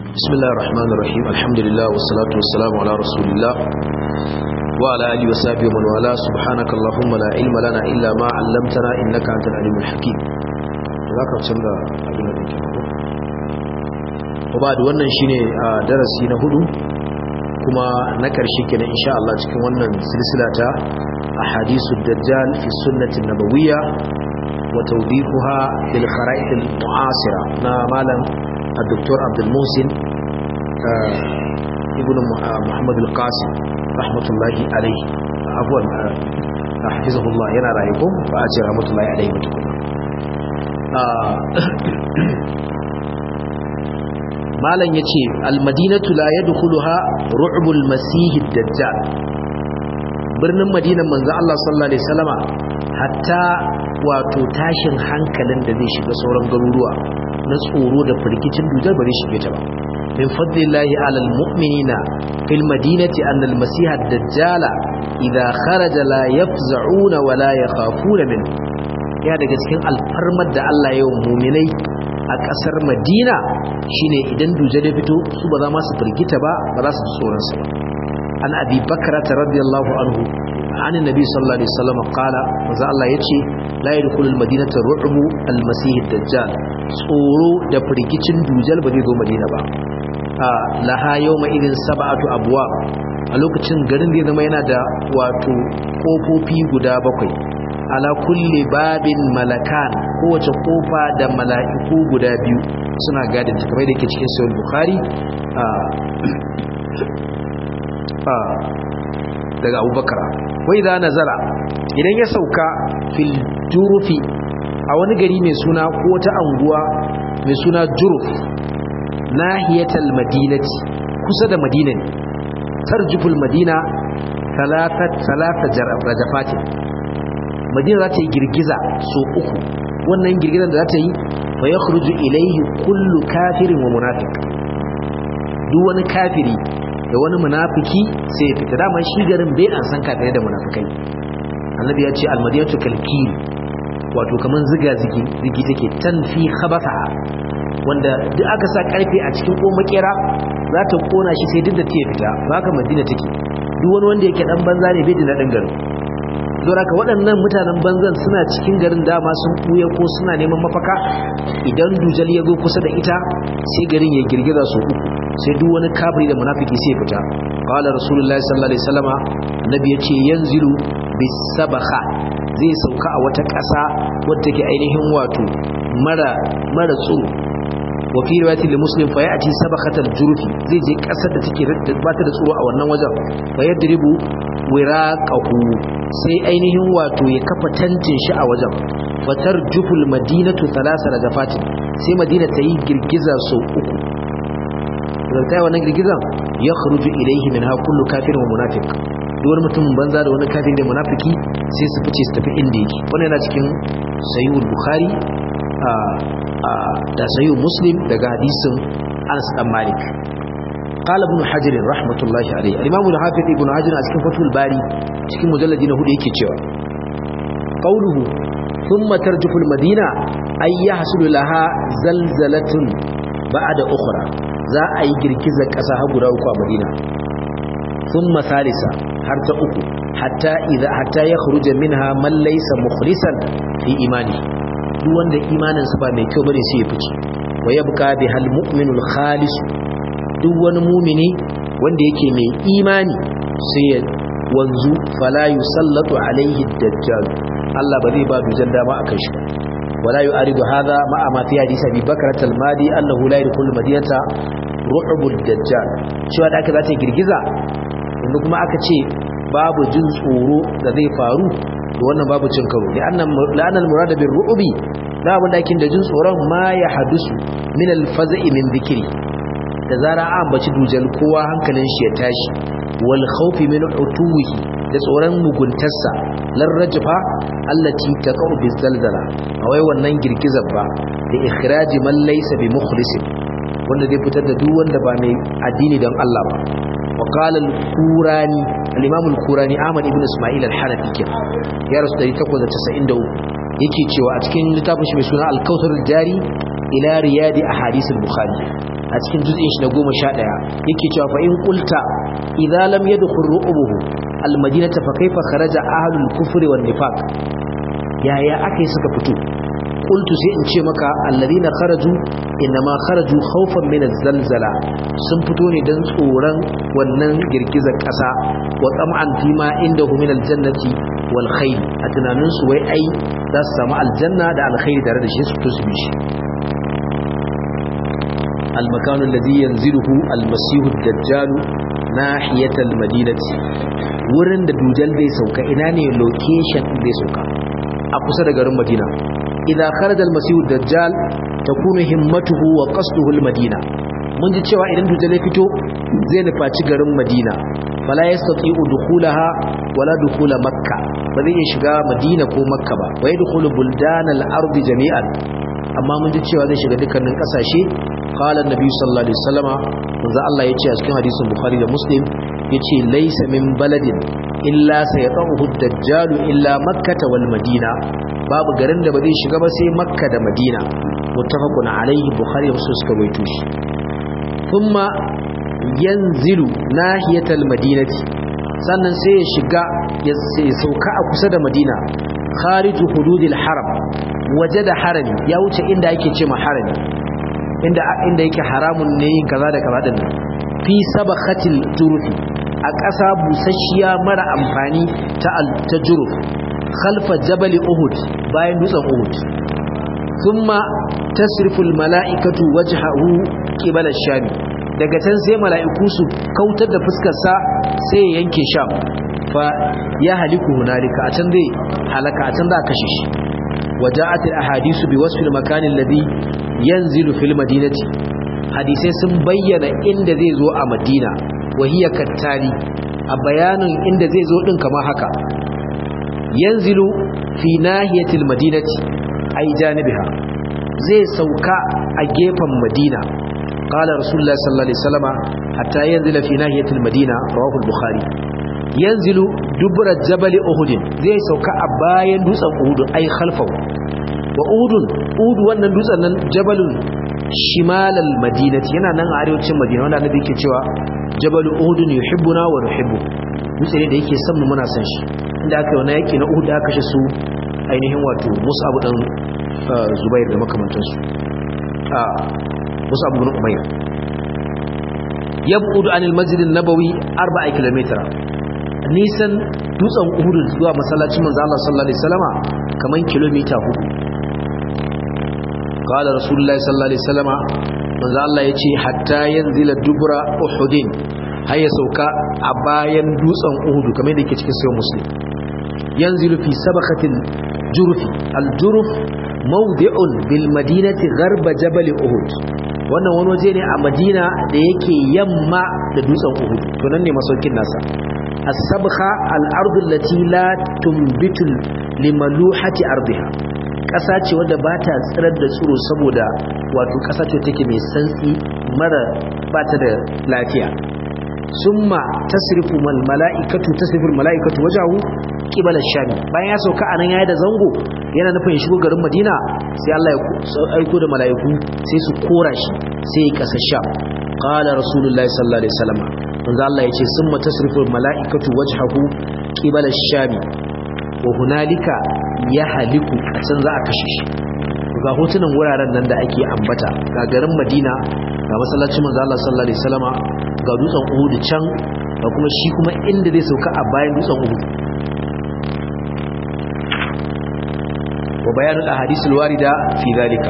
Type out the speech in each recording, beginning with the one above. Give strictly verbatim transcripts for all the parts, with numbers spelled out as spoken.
بسم الله الرحمن الرحيم الحمد لله والصلاة والسلام على رسول الله وعلى آله وصحبه ومن والاه سبحانك اللهم لا علم لنا إلا ما علمتنا إنك أنت العليم الحكيم ذاك تسمى وبعد wannan shine darasi na hudu kuma na karshe kenan insha Allah cikin wannan silsila ta ahadithud dajjal fi sunnati nabawiyya wa tawdihuha bil khara'it al mu'asira na malam الدكتور عبد المحسن ابن محمد القاسم رحمة الله عليه عفوا حفظه الله ينا رأيكم فأجي رحمة الله عليه متكم مالا يتي المدينة لا يدخلها رعب المسيح الدجال birnin madina manzo Allah sallallahu alaihi wasallama hatta wato tashin hankalin da zai shiga sauran garuruwa na tsoro da firgicin dujal bare shige ta ba min fadlillahi alal mu'minina fil madinati anna al masiha ad-dajjal idha kharaja la yafza'una wa la yakhafuna min ya daga cikin alfarmar da Allah ya yi mu'minai a kasar Madina shine idan dujal ya fito su ba za ma su firgita ba ba za su tsoron sa ba an abi bakrata radiyallahu anhu an annabi sallallahu alaihi wasallam qala manzo Allah yace la yadkhulul madinata ru'bu al-masih ad-dajjal tsoro da firgicin dujal ba zai zo madina ba a laha yawma idin sab'atu abwab a lokacin garin zai zama yana da wato kofofi guda bakwai ala kulli babin malakan kowace kofa da mala'iku guda biyu suna gadin ta kamar da yake cikin sahih bukhari daga abubakar wai za nazara idan ya sauka fil jurufi a wani gari mai suna ko wata anguwa mai suna juruf nahiyatal madinati kusa da madina ne tarjuful madina talata rajafatin madina za ta yi girgiza so uku wannan girgizan da za ta yi fa ya khruju ilaihi kullu kafirin wa munafiq duk wani kafiri da wani munafiki sai ya fita dama shi garin bai an san kafirai da munafikai annabi ya ce almadinatu kalkil wato kaman ziga zigi zigi take tanfi khabatha wanda duk aka sa karfe a cikin ko makera za ta kona shi sai duk da ta fita haka madina take duk wani wanda yake dan banza ne bai da dadin garin don haka waɗannan mutanen banzan suna cikin garin dama sun buya ko suna neman mafaka idan dujal ya zo kusa da ita sai garin ya girgiza su uku sai duk wani kafiri da munafiki sai fita qala rasulullahi sallallahu alaihi wasallama annabi yace yanzilu bisabakha zai sauka a wata ƙasa wadda take ainihin wato mara mara tsoro wa fi riwayati li muslim fa ya'ti sabakhatal jurfi zai je ƙasar da take ba ta da tsoro a wannan wajen fa yadribu wiraqahu sai ainihin wato ya kafa tantin shi a wajen fatar juful madinatu thalatha rajafatin sai madina ta yi girgiza sau uku zartai wannan girgizan ya kharuju ilaihi minha kullu kafirin wa munafiq duwar mutumin banza da wani kafin da munafiki sai su fice su tafi inda yake wannan yana cikin sahihul bukhari da sahihul muslim daga hadisin Anas bin Malik qala ibn hajar rahmatullahi alayhi al-imam al-hafiz ibn hajar a cikin fathul bari cikin mujalladi na hudu yake cewa qawluhu thumma tarjufu al-madina ay yahsulu laha zalzalatun ba'da ukhra za a yi girgizar ƙasa har guda uku a madina thumma salisa har ta uku hatta idza hatta yakhruja minha man laysa mukhlisan fi imani duk wanda imanin sa ba mai kyau bane sai ya fice wa yabqa bihal mu'minul khalis duk wani mu'mini wanda yake mai imani sai ya wanzu fala yusallatu alaihi ad-dajjal Allah ba zai ba dujan dama akan shi wala yu'aridu hadha ma'a ma fi hadisi Abi Bakr al-Madi annahu la yadkhulu madinata ru'bul dajjal cewa da aka zace girgiza inda kuma aka ce babu jin tsoro da zai faru da wannan babu cin karo da annan la'anal murad bir ru'bi da abin da kin da jin tsoron ma ya hadusu min al-faza'i min dhikri da zara an baci dujal kowa hankalin shi ya tashi wal khawfi min utuwihi da tsoron muguntarsa larrajfa allati taqau bizalzala awai wannan girgizar ba da ikhraji man laysa bi mukhlisin wanda zai fitar da duk wanda ba mai addini don Allah ba wa qala al-qurani al-imam al-qurani Ahmad ibn Isma'il al-Hanafi ke ya rasu ɗari takwas da casa'in da uku yake cewa a cikin littafin shi mai suna al-Kautsar al-Jari ila riyadi ahadith al-Bukhari a cikin juz'in shi na goma sha ɗaya yake cewa fa in qulta idza lam yadkhul ru'ubuhu al-madinata fa kayfa kharaja ahlul kufri wan nifaq yaya akai suka fito qultu sai in ce maka alladhina kharaju inma kharaju khawfan min az-zalzala sun fito ne dan tsoron wannan girgizar kasa wa tam'an fima indahu min al-jannati wal khayr a tunanin su wai ai za su samu aljanna da alkhairi tare da shi su to su bi shi al-makan alladhi yanziluhu al-masih ad-dajjal nahiyat al-madinati wurin da dujal zai sauka ina ne location zai sauka a kusa da garin Madina idza kharaja al-masih ad-dajjal takunu himmatuhu wa qasduhu al-madina mun ji cewa idan dujal ya fito zai nufaci garin Madina fala yastati'u dukhulaha wala dukhula makka ba zai shiga Madina ko makka ba wa yadkhulu buldan al-ard jami'an amma mun ji cewa zai shiga dukkanin kasashe qala an-nabi sallallahu alaihi wasallama manzo Allah yace a cikin hadisin Bukhari da Muslim yace laysa min baladin illa sayatahu ad-dajjal illa makkah wal madina babu garin da ba zai shiga ba sai makka da madina muttafaqun alaihi Bukhari da Muslim suka rawaito shi kuma yanzilu nahiyatal madinati sannan sai ya shiga ya sauka a kusa da madina khariju hududil haram waje da harami ya wuce inda yake ce ma harami inda inda yake haramun ne yin kaza da kaza din fi sabakhatil jurufi a ƙasa busasshiya mara amfani ta al-tajruf khalfa jabal uhud bayan dutsen uhud thumma tasrifu al-mala'ikatu wajhahu qibala ash-sham daga can sai mala'iku su kautar da fuskar sa sai ya yanke sham fa ya haliku hunalika a can zai halaka a can za a kashe shi waja'at al-ahadisu bi wasfi al-makan alladhi yanzilu fil madinati hadisai sun bayyana inda zai zo a madina wahiya kattali a bayanin inda zai zo din kamar haka yanzilu fi nahiyatil madinati ay janibiha zai sauka a gefen madina qala rasulullahi sallallahu alaihi wasallam hatta yanzila fi nahiyatil madina rawahu al-bukhari yanzilu dubra jabal uhud zai sauka a bayan dutsen uhud ay khalfahu wa uhud uhud wannan dutsen nan jabalun shimalal madinati yana nan a arewacin madina wanda annabi yake cewa jabal uhud yuhibbuna wa nuhibbu dutse ne da yake son mu muna son shi inda aka yi wani yaki na uhud aka kashe su ainihin wato mus'ab dan zubair da makamantansu a mus'ab ibn umayr yab'udu anil masjid an-nabawi arba'a kilometer nisan dutsen uhud zuwa masallacin manzo Allah sallallahu alaihi wasallama kaman kilomita hudu qala rasulullahi sallallahu alaihi wasallama manzo Allah yace hatta yanzila dubra uhudin har ya sauka a bayan dutsen uhud kamar da yake cikin sahih muslim yanzilu fi sabaqatil jurf al-jurf mawdi'un bil madinati gharba jabal uhud wannan wani waje ne a madina da yake yamma da dutsen uhud to nan ne masaukin nasa as-sabkha al-ardu allati la tumbitu limaluhati ardiha ƙasa ce wadda ba ta tsirar da tsiro saboda wato ƙasa ce take mai santsi mara ba ta da lafiya summa tasrifu mal mala'ikatu tasrifu al mala'ikatu wajahu qibala sham bayan ya sauka anan yayin da zango yana nufin ya shigo garin Madina sai Allah ya aiko da mala'iku sai su kora shi sai ya kasa sham qala rasulullahi sallallahu alaihi wasallam manzo Allah yace summa tasrifu al mala'ikatu wajhahu qibala sham wa hunalika ya haliku a can za a kashe shi ga hotunan wuraren nan da ake ambata ga garin Madina ga masallacin manzo Allah sallallahu alaihi wasallama ga dutsen Uhud can da kuma shi kuma inda zai sauka a bayan dutsen Uhud wa bayanul ahadithul warida fi zalika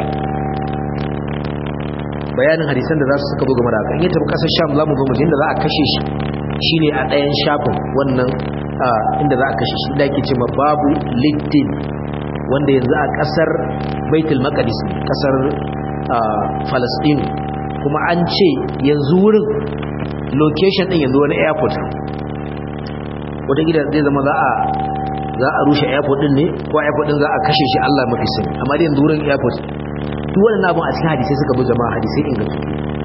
bayanin hadisan da za su suka zo game da haka in ya tafi kasar Sham zamu ga mujin da za a kashe shi shine a ɗayan shafin wannan inda za a kashe shi da yake cewa babu liddin wanda yanzu a kasar Baitul Maqdis kasar Palestine kuma an ce yanzu wurin location din yanzu wani airport wata gida zai zama za a za a rushe airport din ne ko airport din za a kashe shi Allah mafi sani amma dai yanzu wurin airport duk wannan abun a cikin hadisi suka bi jama'a hadisi ingantu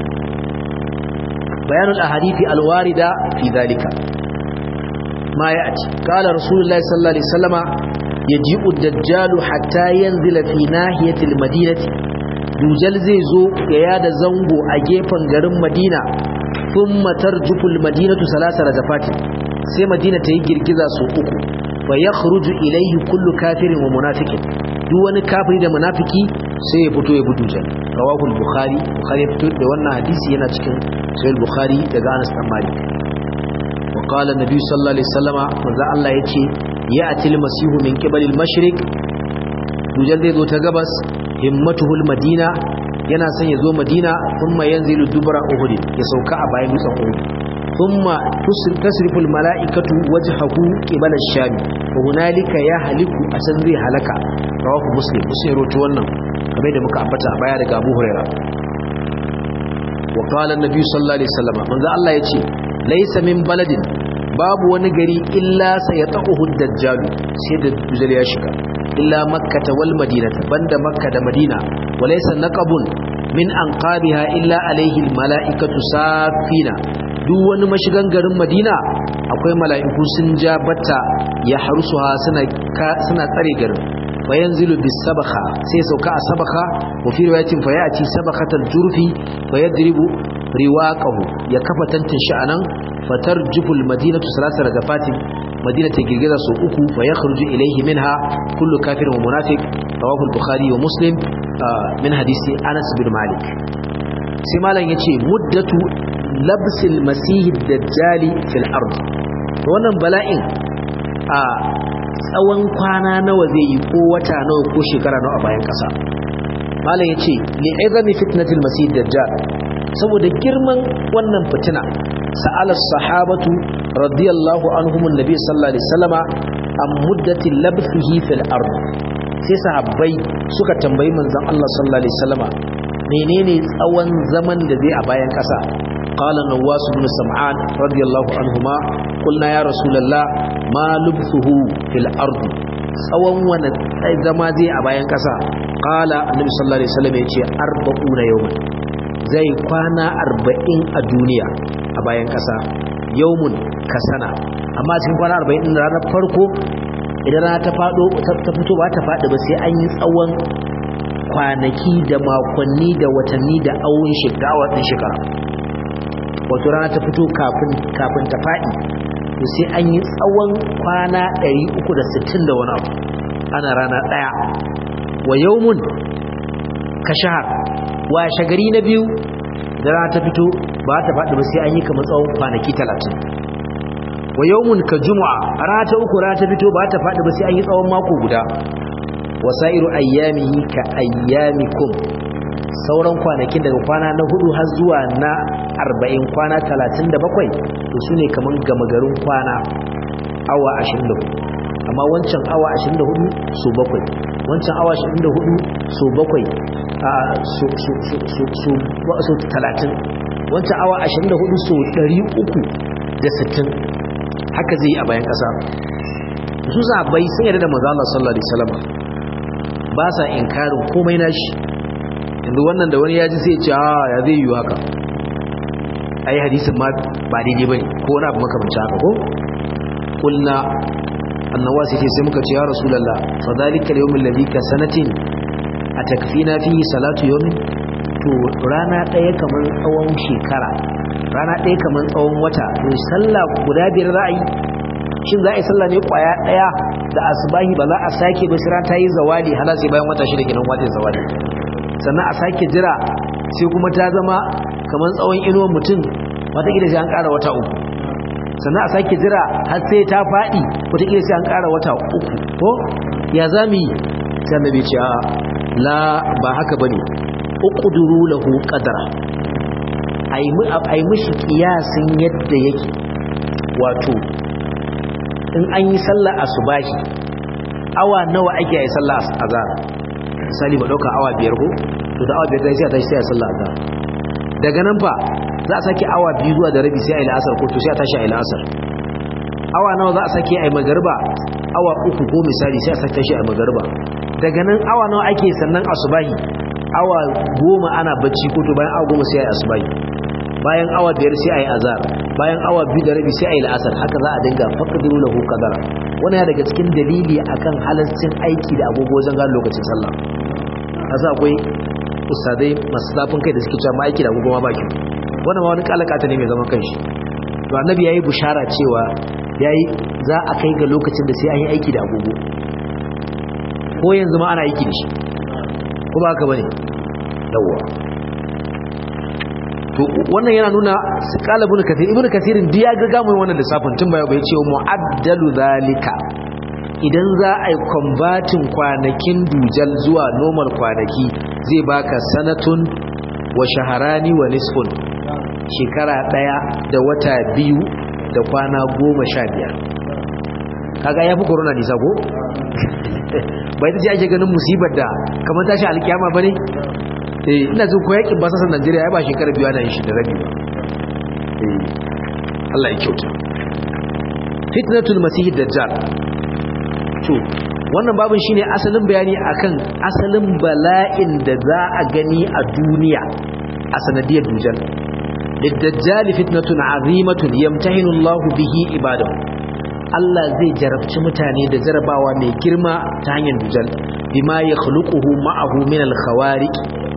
bayanul ahadithi alwarida fi dhalika ما يأتي قال رسول الله صلى الله عليه وسلم يجيء الدجال حتى ينزل في ناحية المدينة dujal zai zo ya yada zango a gefen garin Madina thumma tarjuful madinatu salasa rajafatin sai Madina ta yi girgiza su uku fa yakhruju ilayhi kullu kafirin wa munafiqin duk wani kafiri da munafiki sai ya fito ya bi dujal rawahu al-bukhari bukhari ya fito da wannan hadisi yana cikin sahih bukhari daga Anas bin Malik wa qala an-nabi sallallahu alaihi wasallama manzo Allah yace ya'ti al-masihu min qibali al-mashriq dujal zai zo ta gabas himmatuhu al-madina yana son ya zo Madina thumma yanzilu dubra uhud ya sauka a bayan dutsen uhud thumma tasrifu al-mala'ikatu wajhahu qibala ash-sham wa hunalika yahliku asan zai halaka rawahu muslim sai roto wannan kamar da muka ambata a baya daga Abu Hurairah wa qala an-nabi sallallahu alaihi wasallam manzo Allah yace laysa min baladin babu wani gari illa sayatahu ad-dajjal sai da dujal ya shiga illa makkah wal madinah banda makka da madina walaysa naqabun min anqabiha illa alayhi al-mala'ikatu safina duk wani mashigan garin madina akwai mala'iku sun ja batta ya harusuha suna suna tsare garin fayanzilu bis sabakha sai sauka a sabakha wa fi riwayatin fayati sabakhatal jurfi fayadribu riwaqahu ya kafa tantin shi anan fatarjuful madinatu salasar rajafatin madina ta girgiza su uku fa yakhruju ilayhi minha kullu kafirin wa munafiq rawahu al-bukhari wa muslim min hadisi Anas bin Malik sai malam yace muddatu labsil masih ad-dajjali fil ard wannan bala'in a tsawon kwana nawa zai yi ko wata nawa ko shekara nawa a bayan kasa malam yace li'izami fitnatil masih ad-dajjal saboda girman wannan fitina sa'ala sahabatu radiyallahu anhum annabi sallallahu alaihi wasallama am muddati labthihi fil ard sai sahabbai suka tambayi manzon Allah sallallahu alaihi wasallama menene tsawon zaman da zai a bayan kasa qala nawas ibn sam'an radiyallahu anhuma qulna ya rasulullah ma lubthuhu fil ard tsawon wannan zama zai a bayan kasa qala annabi sallallahu alaihi wasallam yace arba'una yawman zai kwana arba'in a duniya a bayan kasa yawmun kasana amma cikin kwana arba'in din ranar farko idan rana ta fado ta fito ba ta fadi ba sai an yi tsawon kwanaki da makonni da watanni da awun shekara din shekara wato rana ta fito kafin kafin ta fadi to sai an yi tsawon kwana ɗari uku da sittin da wani abu ana rana daya wa yawmun ka shahar wa shagari na biyu da rana ta fito ba ta faɗi ba sai an yi kamar tsawon kwanaki talatin wa yawmun ka jumu'a rana ta uku rana ta fito ba ta faɗi ba sai an yi tsawon mako guda wasairu ayyamihi ka ayyamikum sauran kwanakin daga kwana na hudu har zuwa na arba'in kwana talatin da bakwai to su ne kamar gama garin kwana awa ashirin da hudu amma wancan awa ashirin da hudu su bakwai wancan awa ashirin da hudu su bakwai su talatin wancan awa ashirin da hudu su ɗari uku da sittin haka zai yi a bayan ƙasa su sahabbai sun yarda da manzo Allah sallallahu alaihi wasallam ba sa inkarin komai nashi inda wannan da wani ya ji sai ya ce a ya zai yi haka ai hadisin ma ba daidai bane ko wani abu makamancin haka ko kulna annawasi ce sai muka ce ya rasulullah fa zalika al-yawm alladhi ka sanatin atakfina fihi salatu yawmin to rana daya kamar tsawon shekara rana daya kamar tsawon wata to sallah guda biyar za a yi shin za a yi sallah ne kwaya daya da asbahi ba za a sake ba sai ta yi zawali hala sai bayan wata shida kenan wata zawali sannan a sake jira sai kuma ta zama kamar tsawon inuwar mutum wata gida sai an ƙara wata uku sannan a sake jira har sai ta faɗi wata gida sai an ƙara wata uku ko ya zami sai annabi ce a la ba haka bane uqduru lahu qadara ai mu ai mishi kiyasin yadda yake wato in an yi sallar asubahi awa nawa ake yi sallar azhar misali ba dauka awa biyar ko to da awa biyar sai ta tashi sai sallar azhar daga nan fa za a sake awa biyu zuwa da rabi sai ayi la'asar ko to sai a tashi ayi la'asar awa nawa za a sake ayi magriba awa uku ko misali sai a sake tashi ayi magriba daga nan awa nawa ake sannan asubahi awa goma ana bacci ko to bayan awa goma sai ayi asubahi bayan awa biyar sai ayi azhar bayan awa biyu da rabi sai ayi la'asar haka za a dinga faqdiru lahu qadara wannan ya daga cikin dalili akan halaccin aiki da agogo wajen gano lokacin sallah kasa akwai ustadai masu zafin kai da suke cewa ma aiki da agogo ma baki wannan ma wani kalakata ne mai zaman kanshi to annabi yayi bushara cewa yayi za a kai ga lokacin da sai an yi aiki da agogo ko yanzu ma ana aiki da shi ko ba haka bane yawa to wannan yana nuna su kala ibn kathir ibn kathirin duk ya ga mai wannan lissafin tun baya bai ce mu'addalu zalika idan za a yi kwambatin kwanakin dujal zuwa normal kwanaki zai baka sanatun wa shaharani wa nisfun shekara daya da wata biyu da kwana goma sha biyar kaga ya fi corona nisa ko? bai ta ce ake ganin musibar da kamar tashi alkiyama ba ne? eh ina zai ko yakin basasar najeriya ya ba shekara biyu ana yin shi da rabi ba eh Allah ya kyauta fitnatul masih dajjal to wannan babin shine asalin bayani akan asalin bala'in da za a gani a duniya a sanadiyar dujal lidajjal fitnatun azimatun yamtahinu Allahu bihi ibadahu Allah zai jarabci mutane da jarabawa mai girma ta hanyar dujal bima yakhluquhu ma'ahu min al-khawariq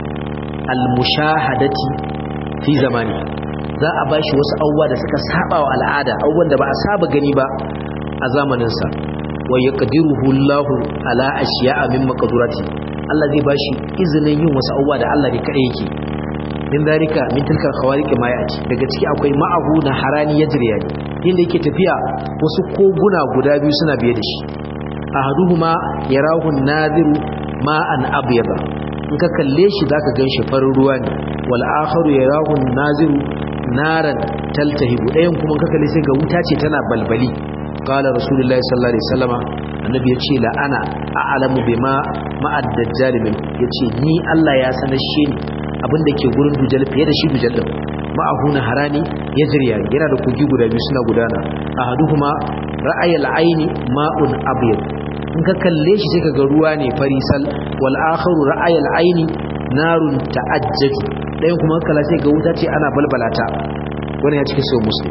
al-mushahadati fi zamani za a bashi wasu abubuwa da suka saba wa al'ada abubuwan da ba a saba gani ba a zamanin sa wa yaqdiruhu Allahu ala ashiya'a min maqdurati Allah zai bashi izinin yin wasu abubuwa da Allah ne kadai yake min zalika min tilkal khawariq ma ya'ti daga ciki akwai ma'ahu na harani yajriya inda yake tafiya wasu koguna guda biyu suna biye da shi ahaduhuma yarahu an-nadhiru ma'an abyada in ka kalle shi zaka ganshi farin ruwa ne wal akharu yarahu an-nadhiru naran taltahibu dayan kuma ka kalle sai ga wuta ce tana balbali qala rasulullahi sallallahu alaihi wasallama annabi yace la ana a'lamu bima ma'ad dajjal min yace ni Allah ya sanar shi ne abinda ke gurin dujal fiye da shi dujal din ma'ahuna harani yajriya yana da kogi guda biyu suna gudana ahaduhuma ra'ayal aini ma'un abyad in ka kalle shi sai kaga ruwa ne farisal wal akharu ra'ayal aini narun ta'ajjaju dayan kuma kala sai ga wuta ce ana balbalata wannan ya cikin sai muslim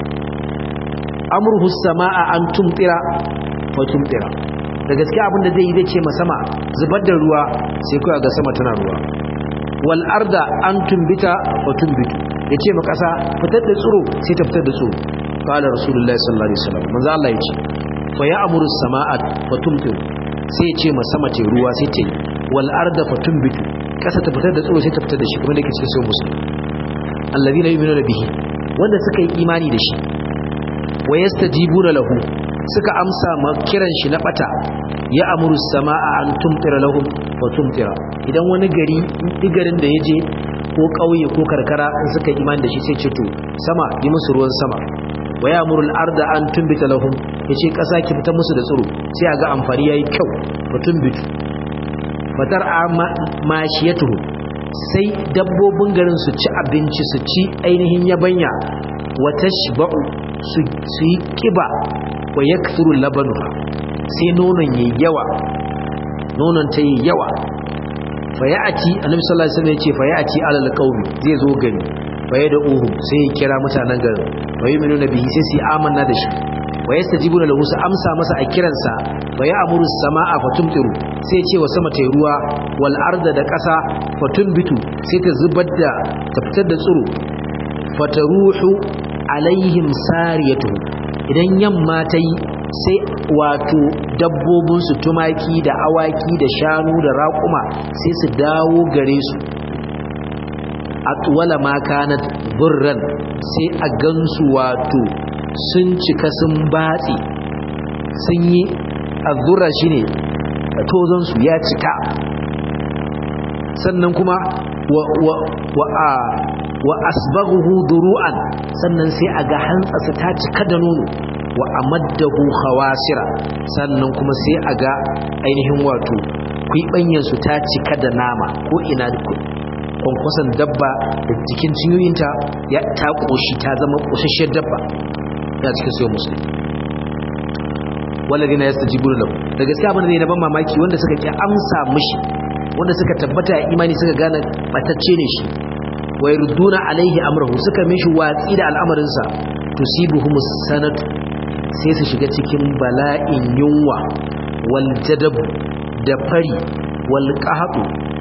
amruhu samaa an tumtira wa tumtira da gaskiya abinda zai yi zai ce ma sama zubar da ruwa sai kuwa ga sama tana ruwa wal arda an tumbita wa tumbitu yace ma kasa fitar da tsiro sai ta fitar da tsiro qala rasulullahi sallallahu alaihi wasallam manzo Allah yace fa ya'muru as-samaa'a fa tumtiru sai yace ma sama ce ruwa sai ce wal arda fa tumbitu kasa ta fitar da tsiro sai ta fitar da shi kuma dake cikin sai muslim alladhina yu'minuna bihi wanda suka yi imani da shi wa yastajibuna lahu suka amsa ma kiran shi na bata ya amuru samaa an tumtira lahum wa tumtira idan wani gari digarin da yaje ko kauye ko karkara in suka imani da shi sai ce to sama yi musu ruwan sama wa ya amuru al-arda an tumbita lahum yace kasa ki fita musu da tsiro sai aga amfani yayi kyau wa tumbitu fatar mashiyatuhu sai dabbobin garin su ci abinci su ci ainihin yabanya wa tashba'u su yi kiba wa yakthuru labanuha sai nonon yayi yawa nonon ta yi yawa fa ya'ti annabi sallallahu alaihi wasallam yace fa ya'ti alal qaumi zai zo gari fa yad'uhum sai ya kira mutanen garin wa yu'minuna bihi sai su amanna da shi wa yastajibuna lahu su amsa masa a kiransa fa ya'muru as-samaa fa tumtiru sai ya ce wa sama tayi ruwa wal arda da ƙasa fa tumbitu sai ta zubar da ta fitar da tsiro fa taruhu alaihim sariyatuhu idan yamma ta yi sai wato dabbobinsu tumaki da awaki da shanu da raƙuma sai su dawo gare su atwala ma kanat burran sai a gansu wato sun cika sun batsi sun yi azura shine tozonsu ya cika sannan kuma wa wa wa a wa asbaghuhu duru'an sannan sai aga hantsarsa ta cika da nono wa amaddahu khawasira sannan kuma sai aga ainihin wato kuibanyan su ta cika da nama ko ina kwankwasan dabba da cikin cinyoyinta ya ta koshi ta zama koshashiyar dabba ya cikin sai musulmi walladina yastajibuna lahu da gaskiya abin da ne na ban mamaki wanda suka ki amsa mishi wanda suka tabbata imani suka gane batacce ne shi wa yurduna alaihi amrahu suka mishi watsi da al'amarinsa tusibuhumus sanatu sai su shiga cikin bala'in yunwa wal jadab da fari wal qahab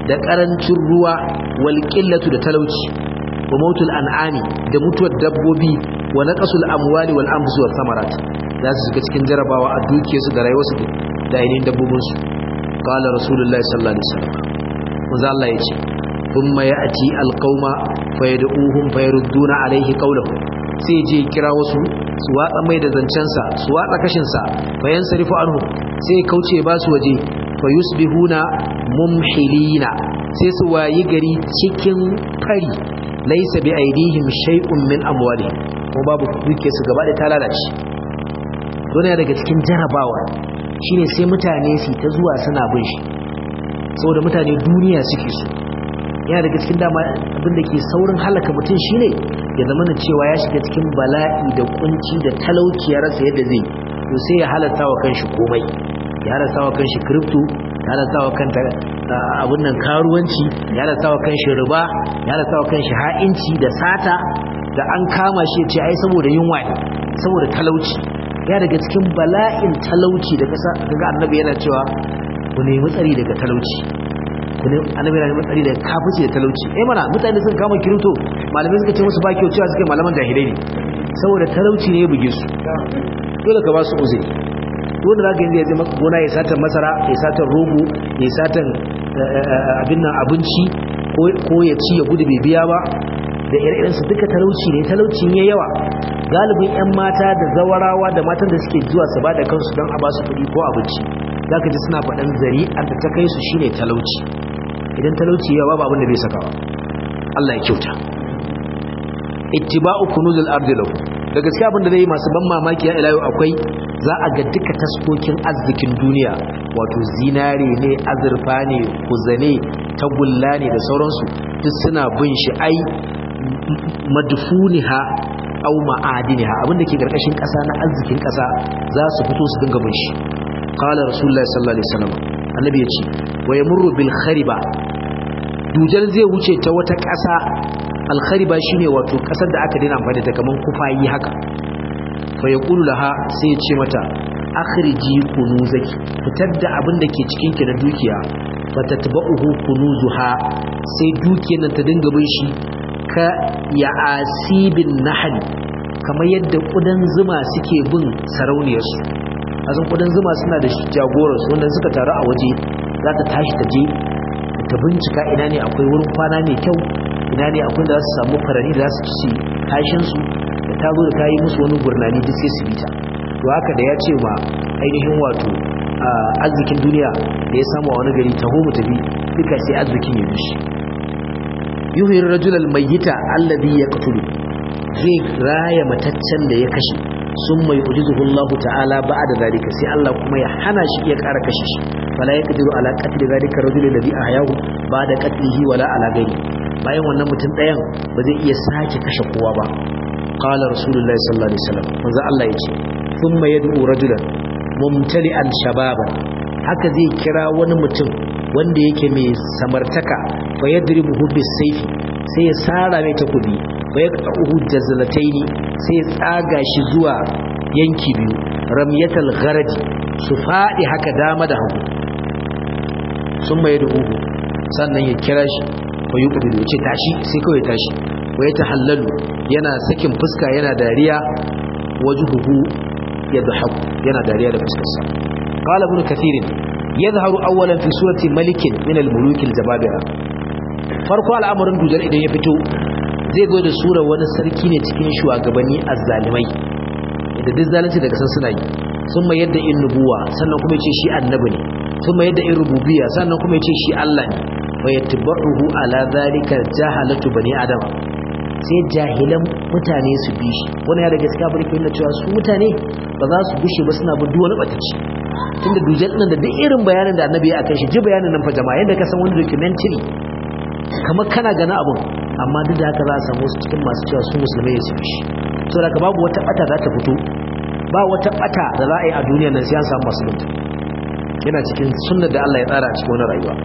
da karancin ruwa wal qillatu da talauci wa mautul an'ami da mutuwar dabbobi wa naqasul amwali wal anfusi was samarat za su shiga cikin jarabawa a dukiyarsu da rayuwarsu da ainihin dabbobinsu qala rasulullahi sallallahu alaihi wasallam manzo Allah yace thumma ya'ti alqauma fayad'uhum fayarudduna alaihi qawluhu sai je kira wasu su watsa mai da zancensa su watsa kashinsa bayan sarifu anhu sai kauce ba su waje fa yusbihuna mumhilina sai su wayi gari cikin fari laysa bi aidihim shay'un min amwalihim ko babu duke su gaba da ta lalace don ya daga cikin jarabawa shine sai mutane su ta zuwa suna bin shi saboda mutane duniya suke so yana daga cikin dama abin da ke saurin halaka mutum shine ya zama na cewa ya shiga cikin bala'i da kunci da talauci ya rasa yadda zai to sai ya halatta wa kanshi komai ya halatta wa kanshi crypto ya halatta wa kanta abun nan karuwanci ya halatta wa kanshi riba ya halatta wa kanshi ha'inci da sata da an kama shi ya ce ai saboda yunwa ne saboda talauci ya daga cikin bala'in talauci da kasa daga annabi yana cewa ku nemi tsari daga talauci annabi yana matsari da kafici da talauci eh mana mutane sun kama kiruto malamai suka ce musu ba kyau cewa suke malaman jahilai ne saboda talauci ne ya buge su dole ka ba su uzuri dole za ka yanzu ya zama gona ya satan masara ya satan rogo ya satan abin nan abinci ko ya ci ya gudu bai biya ba da ire su duka talauci ne talauci ne yawa galibin yan mata da zawarawa da matan da suke zuwa su ba da kansu don a ba su kuɗi ko abinci za ka ji suna faɗin zari'ar da ta kai su shine talauci idan talauci ya babu abin da bai sakawa Allah ya kyauta ittiba'u kunuzul ardi lahu da gaskiya abin da zai masu ban mamaki ya ilayo akwai za a ga duka taskokin arzikin duniya wato zinare ne azurfa ne kuzane tagulla ne da sauransu duk suna bin shi ai madfuniha aw ma'adiniha abin da ke karkashin kasa na arzikin kasa za su fito su dinga bin shi qala rasulullahi sallallahu alaihi wasallam annabi ya ce wa yamurru bil khariba dujal zai wuce ta wata ƙasa al khariba shine wato ƙasar da aka daina amfani da kaman kufayi haka fa yaqulu laha sai ya ce mata akhriji kunuzaki fitar da abin da ke cikin ki na dukiya fa tatba'uhu kunuzuha sai dukiyar nan ta dinga bin shi ka ya asibin nahl kamar yadda kudan zuma suke bin sarauniyarsu azan kudin zuma suna da jagoransu wanda suka taru a waje za ta tashi ta je ta bincika ina ne akwai wurin kwana mai kyau ina ne akwai da za su samu farari da za su ci tashinsu da ta zo da ta yi musu wani gurnani duk sai su bita to haka da ya ce ma ainihin wato arzikin duniya da ya samu a wani gari taho mu tafi duka sai arzikin ya bishi yuhir rajulal mayyita alladhi yaqtulu zai raya mataccen da ya kashe sun mai ujizuhu Allah ta'ala ba'da zalika sai Allah kuma ya hana shi ya ƙara kashe shi fala yaqdiru ala qatli zalika rajul alladhi ahyahu ba'da qatlihi wala ala ghairi bayan wannan mutum ɗayan ba zai iya sake kashe kowa ba qala rasulullahi sallallahu alaihi wasallam manzo Allah yace thumma yad'u rajulan mumtali'an shababan haka zai kira wani mutum wanda yake mai samartaka fa yadribuhu bis-sayfi sai ya sara mai takobi fa yaqta'uhu jazlataini sai ya tsaga shi zuwa yanki biyu ramyatal gharadi su fadi haka dama da hagu sun mai da uhu sannan ya kira shi fa yuqbilu ce tashi sai kawai tashi wa yatahallalu yana sakin fuska yana dariya wajhuhu yadhaku yana dariya da fuskarsa qala ibn kathir yadhharu awwalan fi surati malikin min al-muluk al-jababira farko al'amarin dujal idan ya fito zai zo da sura wani sarki ne cikin shugabanni azzalimai da duk zalunci daga san suna yi sun mai yadda in nubuwa sannan kuma yace shi annabi ne sun mai yadda in rububiyya sannan kuma yace shi Allah ne wa yatba'uhu ala zalika jahalatu bani adam sai jahilan mutane su bi shi wani ya da gaskiya barkin da cewa su mutane ba za su bushe ba suna bin duwani batacci tunda dujal nan da duk irin bayanin da annabi ya akan shi ji bayanin nan fa jama'a yanda ka san wani documentary kamar kana gana abun amma duk da haka za a samu su cikin masu cewa su musulmai su bi shi so daga babu wata bata za ta fito ba wata bata da za a yi a duniya nan sai an samu musulunta yana cikin sunnar da Allah ya tsara a cikin wani rayuwa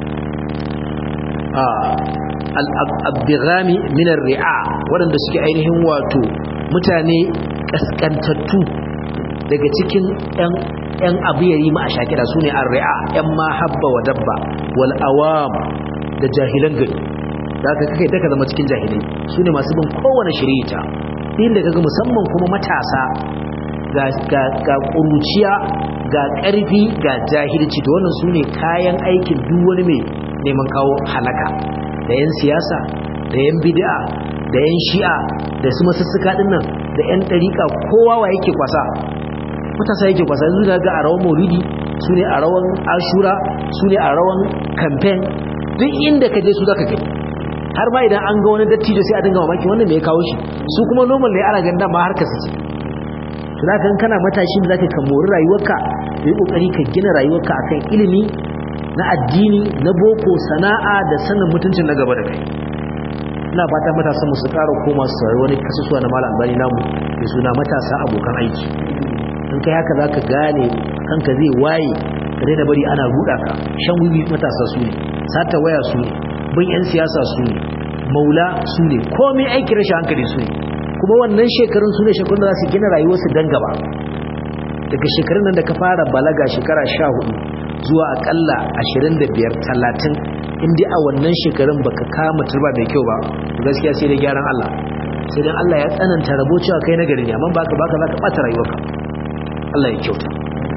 al-abdirami min ar-ri'a waɗanda suke ainihin wato mutane kaskantattu daga cikin ɗan ɗan abiyari ma a shakira sune ar-ri'a ɗan ma habba wa dabba wal awam da jahilan gari da aka kai ta ka zama cikin jahilai su ne masu bin kowane shirita inda kaga musamman kuma matasa ga ga ga ƙuruciya ga ƙarfi ga jahilci to wannan su ne kayan aikin duk wani mai neman kawo halaka da yan siyasa da yan bid'a da yan shi'a da su masussuka dinnan da yan ɗariƙa kowa wa yake kwasa matasa yake kwasa yanzu da ga a rawan maulidi su ne a rawan ashura su ne a rawan campaign duk inda ka je su zaka kai har ma idan an ga wani dattijo sai a dinga mamaki wannan me ya kawo shi su kuma normal ne ana ganin ma har ka sace to zaka kana matashi da zaka ka mori rayuwarka yi kokari ka gina rayuwarka akan ilimi na addini na boko sana'a da sanin mutuncin na gaba da kai ina fata matasa mu su ƙara koma su saurari wani kasusuwa na malam albani namu da suna matasa abokan aiki in kai haka zaka gane kanka zai waye ka daina bari ana ruda ka shan wiwi matasa su ne sata waya su ne bin yan siyasa su ne maula su ne komai aiki rashin hankali su ne kuma wannan shekarun su ne shekarun da za su gina rayuwarsu dan gaba daga shekarun nan da ka fara balaga shekara sha hudu zuwa akalla ashirin da biyar talatin inda a wannan shekarun baka kama turba mai kyau ba gaskiya sai dai gyaran Allah sai dan Allah ya tsananta rabo cewa kai nagari ne amma baka baka zaka bata rayuwarka Allah ya kyauta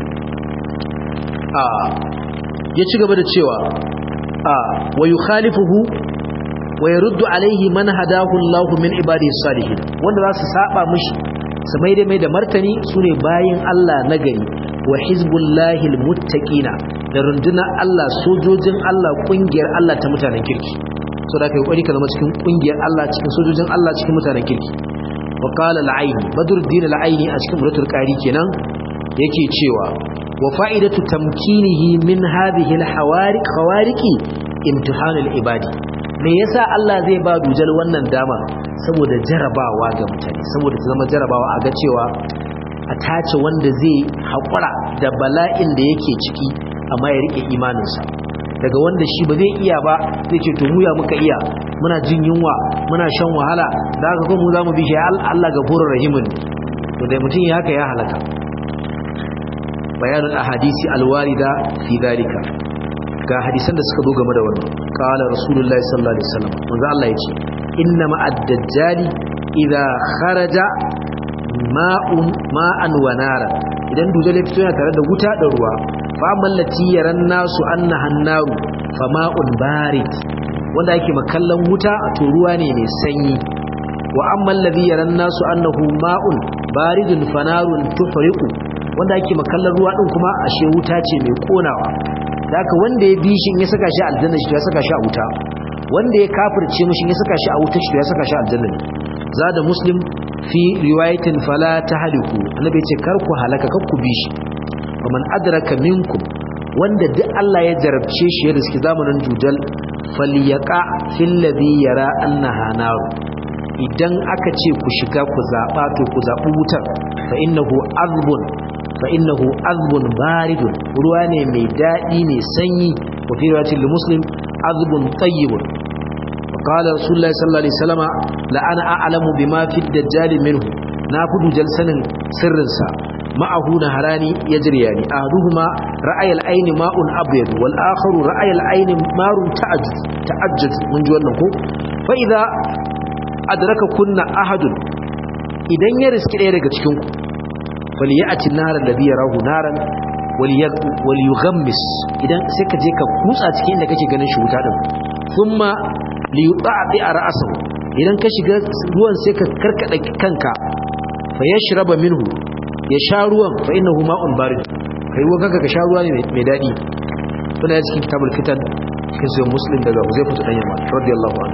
a ya ci gaba da cewa a wa yukhalifuhu wa yaruddu alaihi man hadahu Allah min ibadihi salihin wanda za su saba mishi su mai da mai da martani sune bayin Allah nagari wa hizbullahi almuttaqina da rundunar Allah sojojin Allah kungiyar Allah ta mutanen kirki so da kai kokari ka zama cikin kungiyar Allah cikin sojojin Allah cikin mutanen kirki wa qala al-aini badruddin al-aini a cikin muratul qari kenan yake cewa wa fa'idatu tamkinihi min hadhihi al-hawariq khawariqi imtihanul ibadi me yasa Allah zai ba dujal wannan dama saboda jarabawa ga mutane saboda ta zama jarabawa a ga cewa a tace wanda zai haƙura da bala'in da yake ciki amma ya rike imaninsa daga wanda shi ba zai iya ba zai ce to mu ya muka iya muna jin yunwa muna shan wahala da haka kuma mu za mu bi shi Allah gafurur rahimun to dai mutum ya haka ya halaka bayanul ahadisi alwarida fi dalika ga hadisan da suka zo game da wannan qala rasulullahi sallallahu alaihi wasallam manzo Allah yace inna ma'ad dajjali idha kharaja ma'un ma'an wa nara idan dujal ya fito yana tare da wuta da ruwa fa mallati yaran nasu annaha an-naru fa ma'un barid wanda yake makallan wuta to ruwa ne mai sanyi wa amma alladhi yaran nasu annahu ma'un baridun fanarun tufriqu wanda yake makallan ruwa din kuma ashe wuta ce mai konawa haka wanda ya bi shi ya saka shi aljanna shi ya saka shi a wuta wanda ya kafirce mishi ya saka shi a wuta shi ya saka shi aljanna zada muslim fi riwayatin fala tahliku annabi ya ce kar ku halaka kar ku bi shi faman adraka minkum wanda duk Allah ya jarabce shi ya riski zamanin judal falyaqa fil ladhi yara annaha nar idan aka ce ku shiga ku zaba to ku zabi wutar fa innahu azbun fa innahu azbun baridun ruwa ne mai dadi ne sanyi wa fi riwayatil muslim azbun tayyibun qala rasulullahi sallallahu alaihi wasallam la ana a'lamu bima fi ad-dajjal minhu na fudu jalsanin sirrinsa ma'ahu naharani yajriyani ahaduhuma ra'ayal ayni ma'un abyad wal akharu ra'ayal ayni marun ta'ajjud ta'ajjud mun ji wannan ko fa idza adraka kunna ahadun idan ya riski daya daga cikin ku faliyati nar alladhi yarahu naran wal yughammis idan sai ka je ka kutsa cikin inda kake ganin shi wuta din thumma li yuta'ti ra'sahu idan ka shiga ruwan sai ka karkada kanka fa yashraba minhu ya sha ruwan fa innahu ma'un barid kai wa kaga ka sha ruwa ne mai dadi kuna cikin kitabul fitan cikin sai muslim daga Huzaifa dan Yaman radiyallahu anhu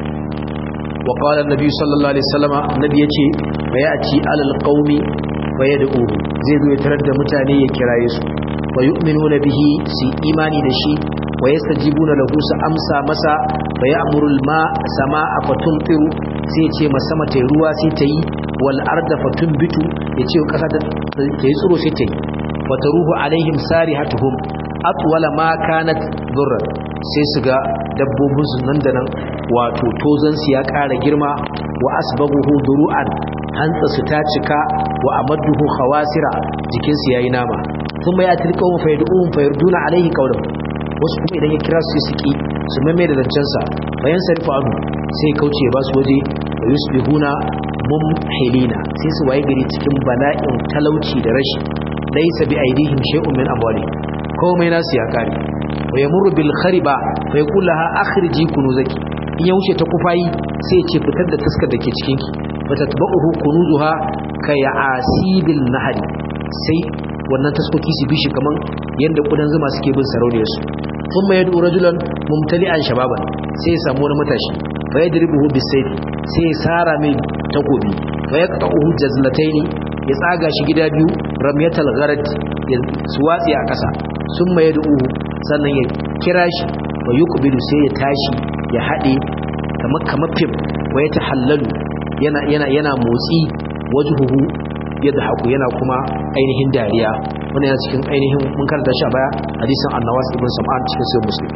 wa qala an-nabi sallallahu alaihi wasallam annabi yace fa ya'ti alal qaumi fa yad'u zai zo ya tarar da mutane ya kiraye su wa yu'minuna bihi si imani da shi wa yastajibuna lahu sa amsa masa fa ya'muru al-ma samaa fatumtiru sai ya ce masama tayi ruwa sai tayi wal arda fatumbitu ya ce kasa ta yi tsiro sai tayi wa taruhu alaihim sarihatuhum atwala ma kanat dhurra sai su ga dabbobin su nan da nan wato tozan su ya ƙara girma wa asbaguhu duru'an hantsa su ta cika wa amadduhu khawasira jikin su yayi nama kuma ya tilka wa faydun fayduna alaihi qawlan wasu kuma idan ya kira su su ki su mai da zancensa bayan sarfa anu sai kauce ba su waje da yusbihuna mumhilina sai su waye gari cikin bala'in talauci da rashi laysa bi aidihim shay'un min amwali komai nasu ya kare wa yamurru bil khariba fa yaqul laha akhriji kunuzaki in ya wuce ta kufayi sai ya ce fitar da taskar da ke cikin ki fatatba'uhu kunuzuha ka ya'asibil nahri sai wannan taskoki su bishi kaman yanda kudan zuma suke bin sarauniyar su kuma yadu rajulan mumtali'an shababan sai ya samu wani matashi fa yadribuhu bisayfi sai ya sara mai takobi fa yaqta'uhu jazlataini ya tsaga shi gida biyu ramyatal gharad ya suwatsi a kasa summa yad'uhu sannan ya kira shi wa yuqbilu sai ya tashi ya hade kamar kamar fim wa ya tahallalu yana yana yana motsi wajhuhu yadhaku yana kuma ainihin dariya wannan yana cikin ainihin mun karanta shi a baya hadisin annawas ibn sam'an cikin sahih muslim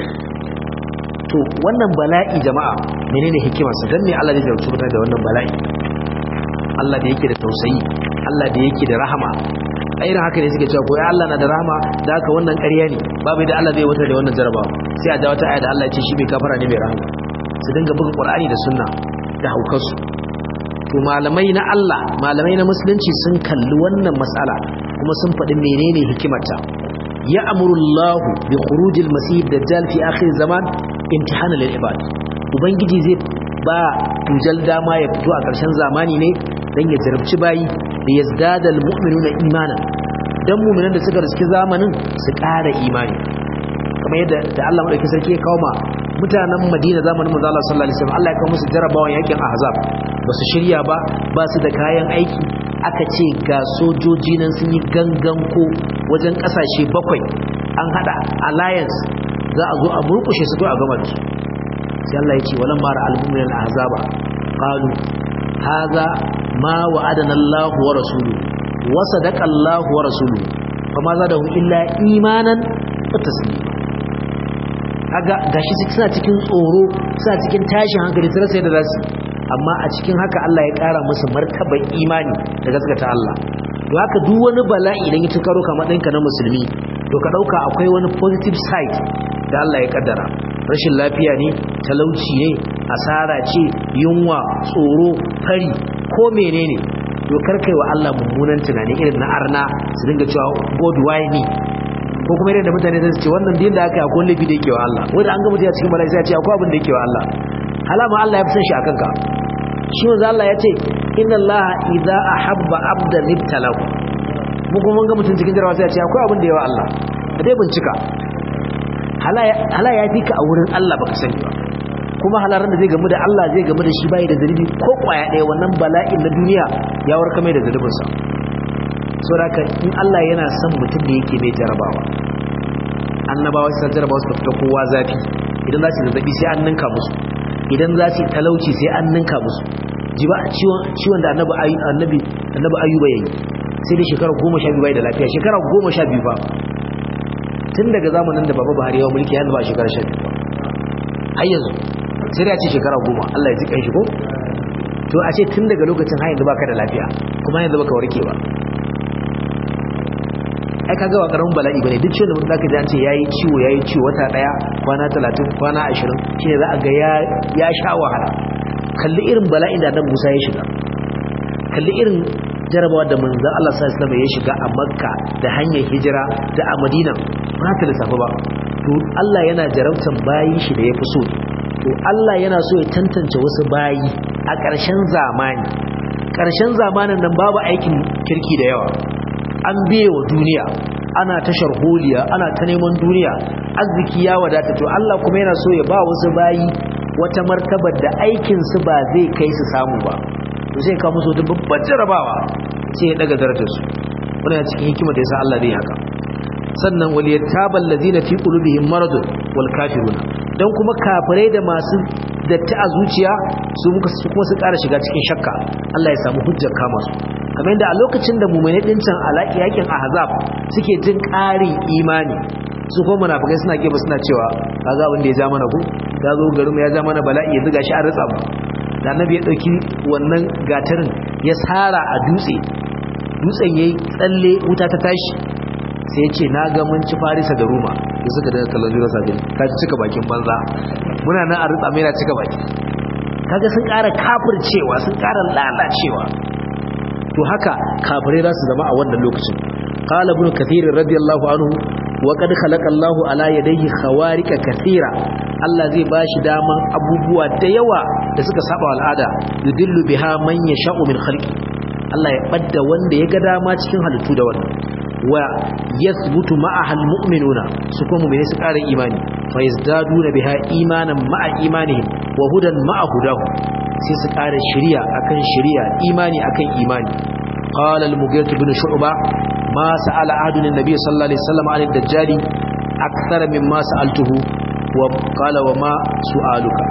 to wannan bala'i jama'a menene hikimar sa dan me Allah ya jarumta da wannan bala'i Allah da yake da tausayi Allah da yake da rahama a irin haka ne suke cewa ko ya Allah na da rahama da haka wannan ƙarya ne babu da Allah zai wata da wannan jarabawa sai a jawo ta aya da Allah ya ce shi bai kafara ne mai rahama su dinga buga Qur'ani da sunna da haukarsu to malamai na Allah malamai na musulunci sun kalli wannan mas'ala kuma sun faɗi menene hikimarta ya amurullahu bi khurujil masih dajjal fi akhir zaman imtihana lil ibad ubangiji zai ba tujal dama ya fito a ƙarshen zamani ne dan ya jarabci bayi da yazdadal mu'minuna imana dan mu'minan da suka riski zamanin su ƙara imani kamar yadda da Allah madaukakin sarki ya kawo ma mutanen Madina zamanin manzo Allah sallallahu alaihi wasallam Allah ya kawo musu jarabawan yakin Ahzab ba su shirya ba ba su da kayan aiki aka ce ga sojoji nan sun yi gangan ko wajen kasashe bakwai an hada alliance za a zo a murkushe su ko a gama da su sai Allah ya ce walan mara al-mu'minin al-ahzaba qalu hadha ma wa'adana Allah wa rasuluhu wa sadaqa Allah wa rasuluhu fama zadahum illa imanan wa taslima kaga gashi suna cikin tsoro suna cikin tashin hankali sai sai da zasu amma a cikin haka Allah ya kara musu martabar imani da gaskata Allah to haka duk wani bala'i idan ya tukaro kamar ɗinka na musulmi to ka dauka akwai wani positive side da Allah ya kaddara rashin lafiya ne talauci ne asara ce yunwa tsoro fari ko menene to karkai wa Allah mummunan tunani irin na arna su dinga cewa god why me ko kuma irin da mutane zai ce wannan din da aka yi akwai laifi da yake wa Allah wanda an ga mutum a cikin bala'i sai ya ce akwai abin da yake wa Allah halama Allah ya fi san shi akan ka shi wanda Allah ya ce inna Allah idza ahabba abdan ibtalahu mu kuma mun ga mutum cikin jarawa sai ya ce akwai abin da yawa Allah da dai bincika hala ya fi ka a wurin Allah baka sani ba kuma halaran da zai gamu da Allah zai gamu da shi bai da zalibi ko kwaya ɗaya wannan bala'in na duniya ya warka mai da zalibinsa saboda in Allah yana son mutum da yake mai jarabawa annabawa sai jarabawa su fita kowa zafi idan za su zazzabi sai an ninka musu idan za su talauci sai an ninka musu jiba ciwon ciwon da annabi annabi annabi ayyuba yayi sai da shekara goma sha biyu bai da lafiya shekara goma sha biyu fa tun daga zamanin da baba Buhari ya mulki yanzu ba shekara sha biyu ba har yanzu sai da ce shekara goma Allah ya ji kan shi ko to a ce tun daga lokacin har yanzu baka da lafiya kuma yanzu baka warke ba ai kaga wa karamin bala'i bane duk ciwon da mutum zaka ji an ce yayi ciwo yayi ciwo wata daya kwana talatin kwana ashirin shine za a ga ya ya sha wahala kalli irin bala'in da Annabi Musa ya shiga kalli irin jarabawa da manzo Allah sallallahu alaihi wasallam ya shiga a Makka da hanyar hijira da a Madina ba ta lissafa ba to Allah yana jarabtan bayi shi da yafi so to Allah yana so ya tantance wasu bayi a ƙarshen zamani ƙarshen zamanin nan babu aikin kirki da yawa an biye wa duniya ana tashar holiya ana ta neman duniya arziki ya wadata to Allah kuma yana so ya ba wasu bayi wata martabar da aikin su ba zai kai su samu ba to sai ka musu da babbar jarabawa sai ya daga darajar su wannan cikin hikima da yasa Allah zai haka sannan waliyatabal ladina fi qulubihim maradun wal kafiruna dan kuma kafirai da masu datti a zuciya su muka kuma su ƙara shiga cikin shakka Allah ya samu hujjar kama su kamar yadda a lokacin da mu'minai din can alaki yakin ahzab suke jin ƙarin imani su kuma munafikai suna gaba suna cewa kaga abin da ya ja mana ku ya zo garin ya ja mana bala'i yanzu gashi an ritsa mu da annabi ya dauki wannan gatarin ya sara a dutse dutsen yayi tsalle wuta ta tashi sai ya ce na ga mun ci Farisa da Roma da suka daga kallon juna sabi ka ci cika bakin banza muna nan a rutsa mai na cika baki kaga sun ƙara kafircewa sun ƙara lalacewa to haka kafirai za su zama a wannan lokacin qala ibn kathir radiyallahu anhu wa qad khalaqa Allahu ala yadayhi khawariqa kathira Allah zai bashi daman abubuwa da yawa da suka saba al'ada yudillu biha man yasha'u min khalqi Allah ya badda wanda ya ga dama cikin halittu da wannan wa yathbutu ma'aha almu'minuna su kuma mu'mini su ƙara imani fa yazdaduna biha imanan ma'a imanihim wa hudan ma'a hudahu sai su ƙara shari'a akan shari'a imani akan imani qala al-mughith ibn shu'ba ma sa'ala ahadun an-nabiy sallallahu alaihi wasallam 'an ad-dajjal akthara mimma sa'altuhu wa qala wa ma su'aluka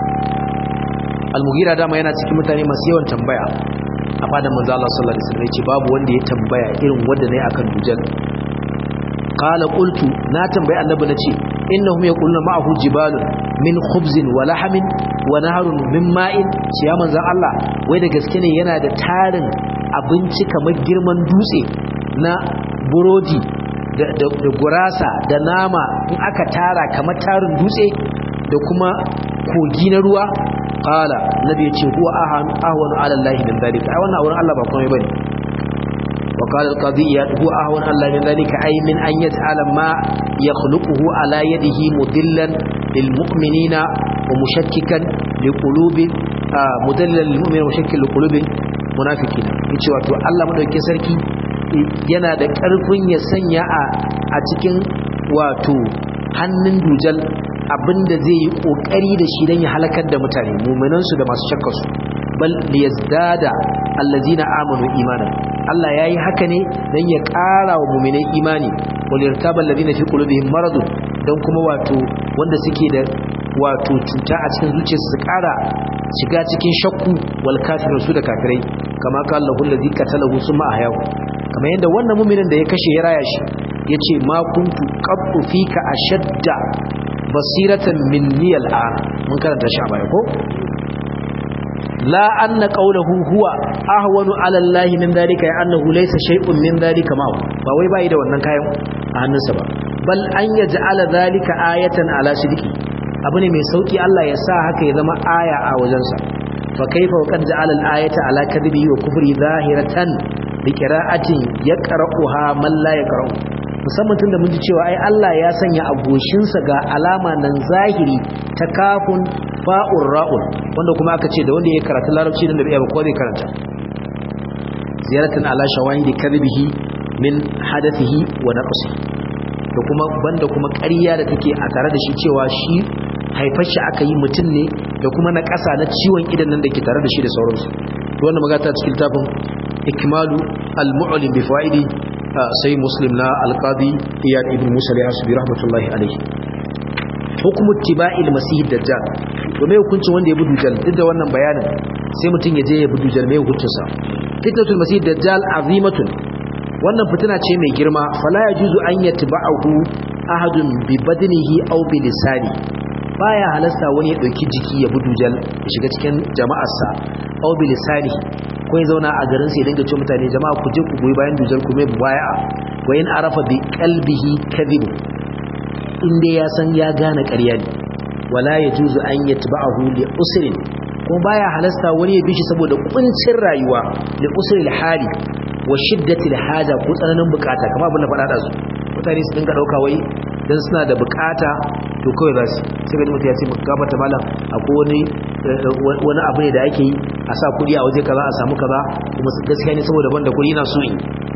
al-mughira dama yana cikin mutane masu yawan tambaya a fadan manzo Allah sallallahu alaihi wasallam yace babu wanda ya tambaya irin wanda nayi akan dujal qala qultu na tambayi annabi nace innahum yaquluna ma'ahu jibalun min khubzin wa lahmin wa naharun min ma'in ya manzo Allah wai da gaske ne yana da tarin abinci kamar girman dutse na burodi da, da, da gurasa da nama in aka tara kamar tarin dutse da kuma kogi na ruwa qala nabi yace huwa ahwanu ala allahi min dalika ai wannan wurin Allah ba komai bane wa qala al-qadiyya huwa ahwanu ala allahi min dalika ay min an yata'ala ma yakhluquhu ala yadihi mudillan lil mu'minina wa mushakkikan li qulubi mudillan lil mu'minina wa mushakkikan li qulubi munafiqin yace wato Allah madaukakin sarki yana da karfin ya sanya a cikin wato hannun dujal abinda zai yi kokari da shi dan ya halakar da mutane mu'minansu da masu shakkar su bal liyazdada allazina amanu imanan Allah yayi haka ne dan ya ƙara wa mu'minai imani wal yartabal ladina fi qulubihim maradun dan kuma wato wanda suke da wato cuta a cikin zuciyarsu su ƙara shiga cikin shakku wal kafirun su da kafirai kama qala lahu allazi qatalahu summa ahyahu kamar yadda wannan mu'minin da ya kashe ya raya shi yace ma kuntu qabtu fika ashadda basiratan minni al'an mun karanta shi a baya ko la anna qawluhu huwa ahwanu ala allahi min dhalika ya annahu laysa shay'un min dhalika ma ba wai bai da wannan kayan a hannunsa ba bal an yaj'ala dhalika ayatan ala sidqi abu ne mai sauki Allah ya sa haka ya zama aya a wajensa fa kaifa qad ja'ala al-ayata ala kadhibi wa kufri zahiratan bi qira'atin yaqra'uha man la yaqra'u musamman tunda mun ji cewa ai Allah ya sanya agoshinsa ga alama nan zahiri ta kafun fa'ur ra'un wanda kuma aka ce da wanda ya karanta larabci da bai ba ko zai karanta ziyaratan ala shawahidi kadhibihi min hadathihi wa naqsi da kuma banda kuma ƙarya da take a tare da shi cewa shi haifar shi aka yi mutum ne da kuma na ƙasa na ciwon idan nan da ke tare da shi da sauransu wannan magata cikin tafin ikmalu al-mu'lim bi fa'idi sai muslim na alqadi iyad ibn musa al-asbi rahmatullahi alayhi hukumu tiba'il masih dajjal to me hukuncin wanda ya bi dujjal duk da wannan bayanin sai mutun ya je ya bi dujjal me hukuncin sa fitnatul masih dajjal azimatun wannan fitina ce mai girma fala yajuzu an yatba'ahu ahadun bi badnihi aw bi lisani baya halasta wani ya dauki jiki ya bi dujjal ya shiga cikin jama'arsa aw bi lisani ko ya zauna a garin sai dinga ce mutane jama'a ku je ku goyi bayan dujal ku mai bai'a wa in arafa bi qalbihi kadhib inda ya san ya gane ƙarya ne wala yajuzu an yatba'ahu li usrin ko baya halasta wani ya bi shi saboda kuncin rayuwa li usril hali wa shiddatil haja ko tsananin bukata kamar abin da faɗa da su mutane su dinga dauka wai dan suna da bukata to kawai za su sai ga mutum ya ce gabata malam akwai wani wani abu ne da ake yi a sa kudi a waje kaza a samu kaza kuma su gaskiya ne saboda banda kudi na so yi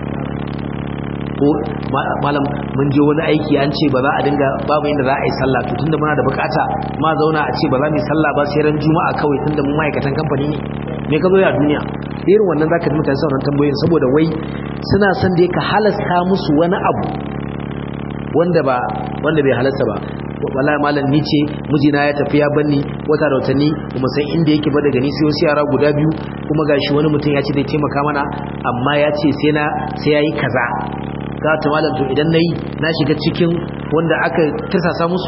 ko malam mun je wani aiki an ce ba za a dinga babu inda za a yi sallah to tunda muna da bukata ma zauna a ce ba za mu yi sallah ba sai ran juma'a kawai tunda mun ma'aikatan kamfani ne me ka zo ya duniya irin wannan zaka ji mutane sauran tambayoyin saboda wai suna son da ka halasta musu wani abu wanda ba wanda bai halasta ba wallahi malam ni ce mijina ya tafi ya banni wata da watanni kuma san inda yake ba daga ni sai wasu yara guda biyu kuma gashi wani mutum ya ce zai taimaka mana amma ya ce sai na sai yayi kaza ka ta malam to idan nayi na shiga cikin wanda aka tirsasa musu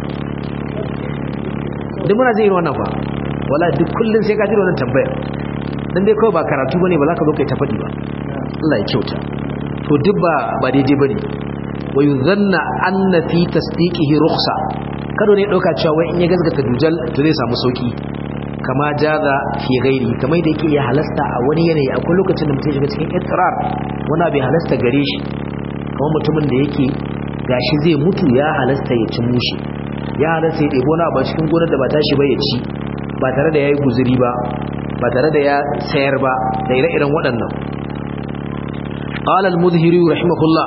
duk muna zai yi wannan fa wallahi duk kullun sai ka ji wannan tambaya dan dai kawai ba karatu bane ba za ka zo kai ta fadi ba Allah ya kyauta to duk ba ba daidai bane wa yuzanna anna fi tasdiqihi rukhsa kado ne dauka cewa wai in ya gaskata dujal to zai samu sauki kama jaza fi ghairi kamar da yake ya halasta a wani yanayi akwai lokacin da mutum shiga cikin itrar wani bai halasta gare shi kamar mutumin da yake gashi zai mutu ya halasta ya ci mushi ya halasta ya ɗebo na ba cikin gonar da ba tashi ba ya ci ba tare da ya yi guzuri ba ba tare da ya sayar ba da ire-iren waɗannan قال المذهري رحمه الله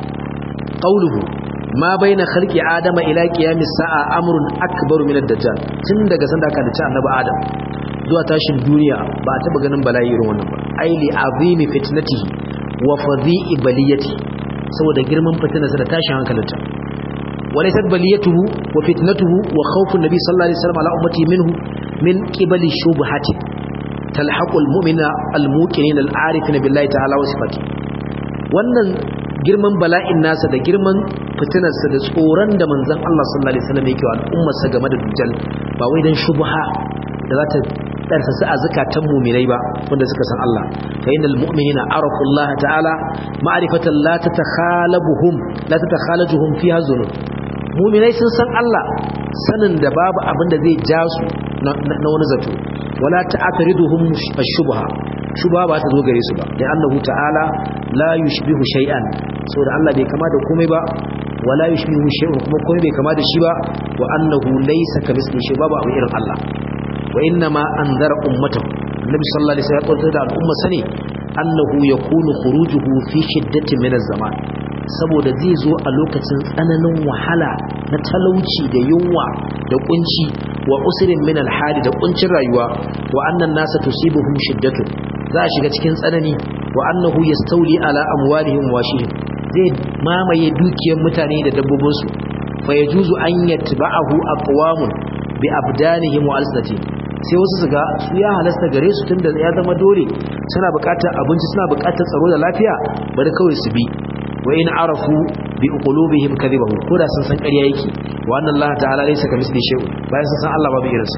قوله ما بين خلق آدم إلى قيام الساعة أمر أكبر من الدجال tun daga sanda aka dace annabi Adam zuwa tashin duniya ba a taba ganin bala'i irin wannan ba ai li azimi fitnatihi wa fadhi'i baliyati saboda girman fitinarsa da tashin hankalinta walaysat baliyatuhu wa fitnatuhu wa khawfu an-nabi sallallahu alaihi wasallam ala ummati minhu min qibali shubhati talhaqu al-mu'mina al-muqinin al-arifina billahi ta'ala wa sifatihi wannan girman bala'in nasa da girman fitinarsa da tsoron da manzon Allah sallallahu alaihi wasallam yake wa al'ummarsa game da dujjal ba wai dan shubha da za ta darsa su a zakatan mu'minai ba wanda suka san Allah fa innal mu'minina arafu Allah ta'ala ma'rifatan la tatakhalabuhum la tatakhalajuhum fiha zunub mu'minai sun san Allah sanin da babu abin da zai ja su na wani zato wala ta'athriduhum ash-shubha shubha ba ta zo gare su ba da annahu ta'ala la yushbihu shay'an saboda Allah bai kama da komai ba wala yushbihu shay'un kuma komai bai kama da shi ba wa annahu laysa kamithlihi shay babu abu irin Allah wa inna ma anzara ummatahu annabi sallallahu alaihi wasallam da al'umma sani annahu yakunu khurujuhu fi shiddatin min az-zaman saboda zai zo a lokacin tsananin wahala na talauci da yunwa da kunci wa usrin min al-hali da kuncin rayuwa wa annan nasa tusibuhum shiddatun za a shiga cikin tsanani wa annahu yastawli ala amwalihim wa shihim zai mamaye dukiyar mutane da dabbobinsu fa yajuzu an yatba'ahu aqwamun bi abdanihim wa alsatihim sai wasu su ga su ya halasta gare su tunda ya zama dole suna buƙatar abinci suna buƙatar tsaro da lafiya bari kawai su bi wa in arafu bi qulubihim kadhibahu ko da sun san ƙarya yake wa anna Allah ta'ala laysa kamithli shay'un bayan sun san Allah babu irinsa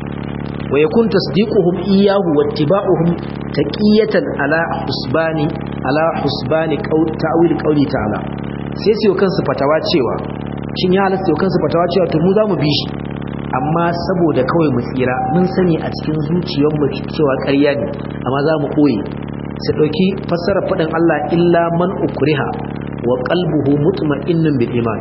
wa yakun tasdiquhum iyyahu wattiba'uhum taqiyatan ala husbani ala husbani qawl ta'wil qawli ta'ala sai su kansu fatawa cewa shin ya halasta kansu fatawa cewa to mu za mu bi shi amma saboda kawai mu tsira mun sani a cikin zuciyarmu cewa ƙarya ne amma za mu koyi sai dauki fassarar fadin Allah illa man ukriha wa qalbuhu mutma'innun bil iman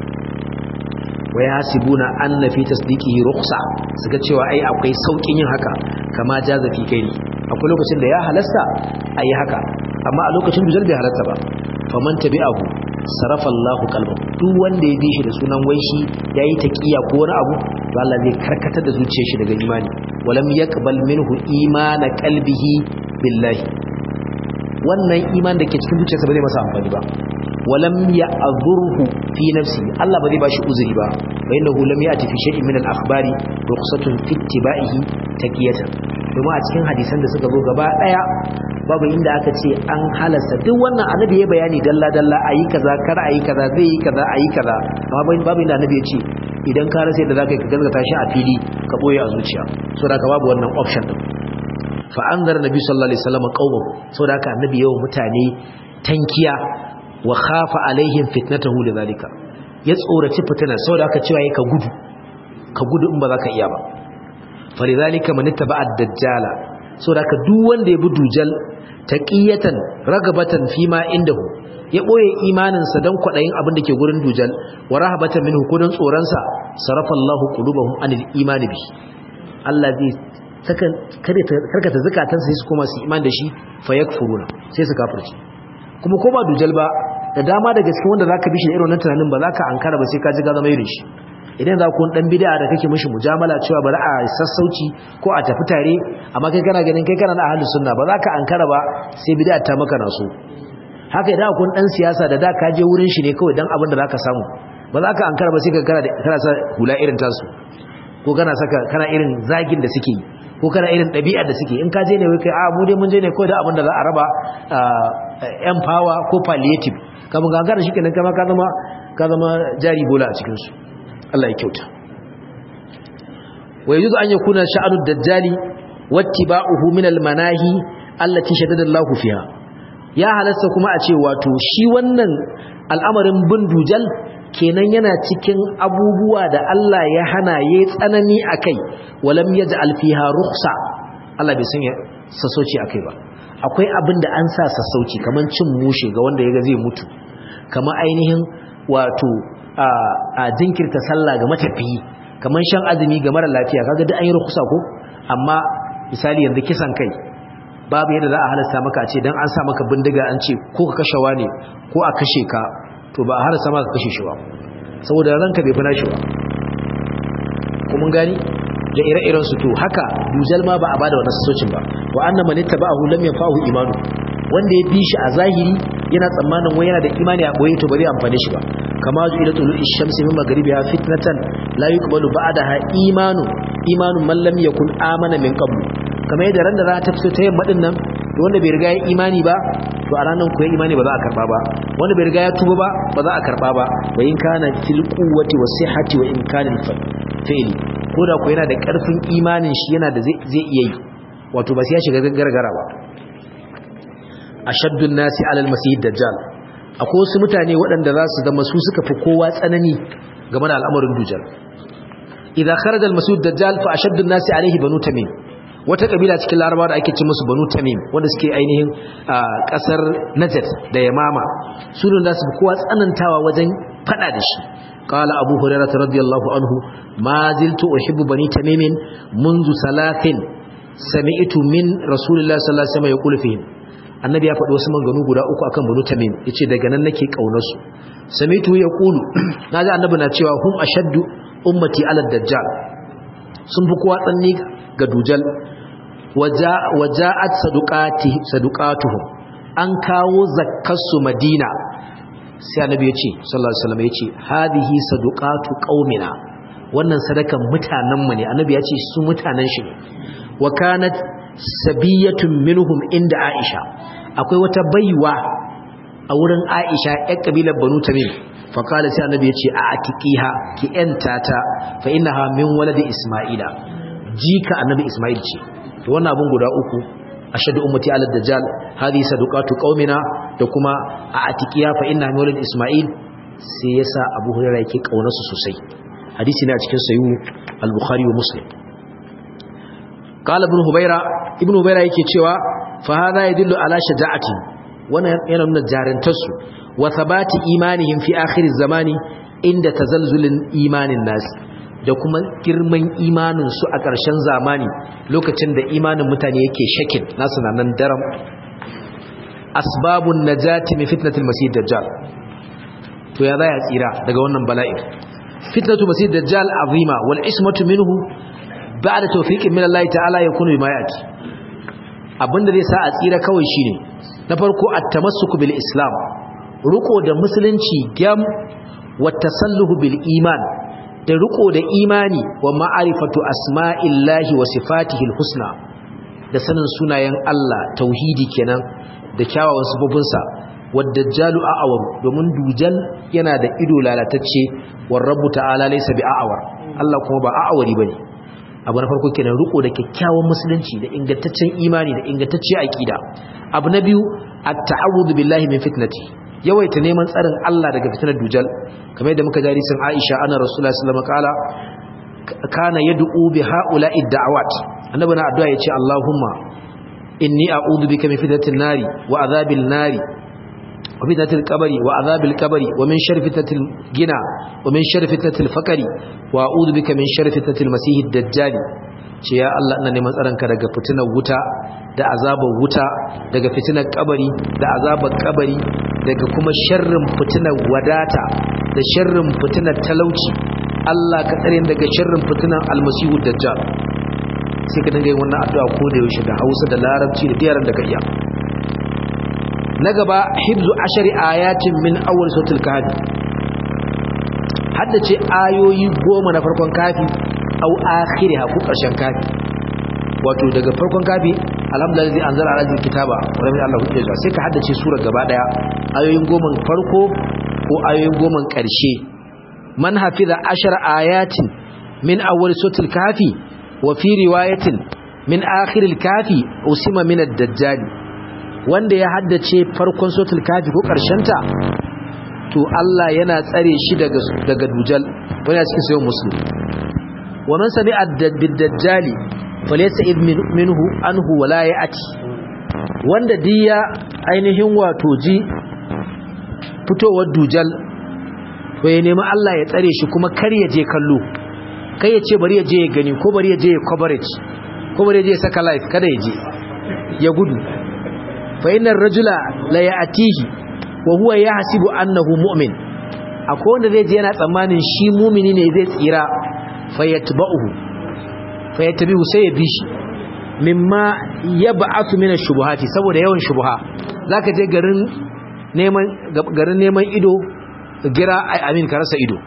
wa yasibuna anna fi tasdiqihi rukhsa suka cewa ai akwai saukin yin haka kama jaza fi kai akwai lokacin da ya halasta ayi haka amma a lokacin dujal bai halasta ba faman tabi'ahu sarafa Allahu qalbahu duk wanda ya bi shi da sunan wai shi yayi taqiya ko wani abu to Allah zai karkatar da zuciyar shi daga imani walam yaqbal minhu imana qalbihi billahi wannan iman da ke cikin zuciyarsa ba zai masa amfani ba walam ya'zurhu fi nafsi Allah ba zai bashi uzuri ba wa innahu lam ya'ti fi shay'in min al-akhbari rukhsatun fi ittiba'ihi taqiyatan kuma a cikin hadisan da suka zo gaba daya babu inda aka ce an halasta duk wannan annabi ya bayani dalla dalla ayi kaza kar ayi kaza zai yi kaza ayi kaza amma babu inda annabi ya ce idan ka rasa yadda zaka yi ka gaskata shi a fili ka boye a zuciya saboda ka babu wannan option din fa anzara nabi sallallahu alaihi wasallam qawmu saboda haka annabi yawo mutane tankiya wa khafa alaihim fitnatahu lidhalika ya tsoraci fitinar saboda haka cewa yake ka gudu ka gudu in ba za ka iya ba falidhalika man ittaba'a ad-dajjala saboda haka duk wanda ya bi dujal taqiyatan ragabatan fima indahu ya boye imanin sa dan kwadayin abin da ke gurin dujal wa rahabatan minhu kudin tsoron sa sarafa Allahu qulubahum anil iman bi Allah zai saka kada karkata zakatan sai su koma su iman da shi fa yakfuruna sai su kafirci kuma ko ba dujal ba da dama daga cikin wanda zaka bi shi irin wannan tunanin ba zaka ankara ba sai ka ji ga zama irin shi idan za ku dan bid'a da kake mishi mujamala cewa bari a sassauci ko a tafi tare amma kai kana ganin kai kana na ahlus sunna ba zaka ankara ba sai bid'a ta maka naso haka idan kun dan siyasa da da ka je wurin shi ne kawai dan abin da zaka samu ba zaka ankara ba sai ka kana kana sa hula irin tasu ko kana saka kana irin zagin da suke yi ko kana irin ɗabi'ar da suke in ka je ne wai kai a mu dai mun je ne kawai da abin da za a raba yan power ko palliative kamar gangara shi kenan kama ka zama ka zama jari bola a cikin su Allah ya kyauta wa yajuzu an yakuna sha'anud dajjali wattiba'uhu min al-manahi allati shaddada Allahu fiha ya halasta kuma a ce wato shi wannan al'amarin bin dujal kenan yana cikin abubuwa da Allah ya hana yayi tsanani akai walam yaj'al fiha rukhsa Allah bai sanya sassauci akai ba akwai abin da an sa sassauci kaman cin mushe ga wanda yaga zai mutu kamar ainihin wato a jinkirta sallah ga matafiyi kaman shan azumi ga mara lafiya kaga duk an yi rukhsa ko amma misali yanzu kisan kai babu yadda za a halasta maka a ce dan an sa maka bindiga an ce ko ka kashewa ne ko a kashe ka to ba a halasta maka kashe shi ba saboda ranka bai fina shi ba kuma gani da ire-iren su to haka dujal ma ba a bada wannan sasocin ba wa anna man ittaba'ahu lam yanfa'u imanu wanda ya bi shi a zahiri yana tsammanin wai yana da imani a boye to ba zai amfane shi ba kama zu ila tulu ash-shamsi min maghribiha fitnatan la yuqbalu ba'daha imanu imanu man lam yakun amana min qablu kamar yadda ran da za ta fito ta yamma din nan wanda bai riga ya imani ba to a ranar ku ya imani ba za a karba ba wanda bai riga ya tuba ba ba za a karba ba wa in kana fil quwwati was sihhati wa in kana fa'ili ko da ku yana da karfin imanin shi yana da zai iya yi wato ba sai ya shiga gargara ba ashaddun nasi ala al-masih dajjal akwai wasu mutane waɗanda za su zama su suka fi kowa tsanani game da al'amarin dujjal idza kharaja al-masih dajjal fa ashaddun nasi alayhi banu tamim wata kabila cikin larabawa da ake ce musu banu tamim wanda suke ainihin kasar najd da yamama sunan da su kowa tsanantawa wajen fada da shi qala abu hurairah radiyallahu anhu ma ziltu uhibbu bani tamim منذ salatin sami'tu min rasulillahi sallallahu alaihi wasallam yaqulu fihim annabi ya faɗi wasu maganganu guda uku akan banu tamim yace daga nan nake kaunar su sami'tu yaqulu naji annabi na cewa hum ashaddu ummati ala dajjal sun fi kowa tsanni ga dujal waja'at sadaqati sadaqatuhum an kawo zakkarsu madina sai annabi ya ce sallallahu alaihi wasallam ya ce hadihi sadaqatu qaumina wannan sadakan mutanen mu ne annabi ya ce su mutanen shi ne wa kanat sabiyatun minhum inda aisha akwai wata baiwa a wurin aisha ƴar kabilar banu tamim fa kala sai annabi ya ce a atiqiha ki enta ta fa innaha min waladi isma'ila jika annabi isma'il ce to wannan abun guda uku ashadu ummati ala dajjal hadi sadaqatu qaumina da kuma a atiqiya fa inna min walad isma'il sai yasa abu hurairah yake kaunarsu sosai hadisi ne a cikin sahih al-bukhari wa muslim qala ibn hubayra ibn hubayra yake cewa fa hada yadullu ala shaja'ati wannan yana nuna jarantarsu wa thabati imanihim fi akhir az-zamani inda tazalzulin imanin nas da kuma girman imaninsu a ƙarshen zamani lokacin da imanin mutane yake shakin nasu na nan daram asbabun najati min fitnatil masih dajjal to ya zai tsira daga wannan bala'i fitnatul masih dajjal azima wal ismatu minhu ba'da tawfiqin min Allah ta'ala yakunu bima yati abinda zai sa a tsira kawai shine na farko at-tamassuku bil islam ruko da musulunci gam wa tasalluhu bil iman da riko da imani wa ma'arifatu asma'illahi wa sifatihil husna da sanin sunayen Allah tauhidi kenan da kyawawan sifofinsa wadajjalu a'awar domin dujal yana da ido lalatacce war rabbu ta'ala laysa bi'awar Allah kuma ba a'awari bane abu na farko kenan riko da kyakkyawan musulunci da ingantaccen imani da ingantacciyar aqida abu na biyu at-ta'awudhu billahi min fitnati yawaita neman tsarin Allah daga fitinar dujal kamar yadda muka jari sun Aisha ana Rasulullahi sallallahu alaihi wasallam kana yad'u bi ha'ula'i da'awat annabi na addu'a yace Allahumma inni a'udhu bika min fitnatin nari wa adhabil nari wa fitnatil qabri wa adhabil qabri wa min sharri fitnatil gina wa min sharri fitnatil faqri wa a'udhu bika min sharri fitnatil masihid dajjal ce ya Allah ina neman tsaronka daga fitinar wuta da azabar wuta daga fitinar kabari da azabar kabari daga kuma sharrin fitinar wadata da sharrin fitinar talauci Allah ka tsare daga sharrin fitinar almasihu dajjal sai ka dinga yin wannan addu'a ko da yaushe da Hausa da Larabci da yaran da ka iya na gaba hibzu ashari ayatin min awwal suratul kahfi haddace ayoyi goma na farkon kafi au akhiriha ko karshen kafi wato daga farkon kafi alhamdulillah zai anzala ala kitaba rabbi Allah hujja sai ka haddace sura gaba daya ayoyin goma farko ko ayoyin goma karshe man hafiza ashara ayatin min awwal suratul kafi wa fi riwayatin min akhiril kafi usima min ad-dajjal wanda ya haddace farkon suratul kafi ko karshen ta to Allah yana tsare shi daga daga dujal wani a cikin sayyid muslim wa man sami'a bid-dajjali falyasta'id minhu anhu wala ya'ti wanda diya ainihin wato ji fitowar dujal to ya nemi Allah ya tsare shi kuma kar ya je kallo kai ya ce bari ya je ya gani ko bari ya je ya coverage ko bari ya je ya saka live kada ya je ya gudu fa innar rajula la ya'tihi wa huwa yahsibu annahu mu'min akwai wanda zai je yana tsammanin shi mu'mini ne zai tsira fayatba'uhu fayatabihu sai ya bi shi mimma yab'athu min ash-shubuhati saboda yawan shubuha zaka je garin neman garin neman ido gira amin ka rasa ido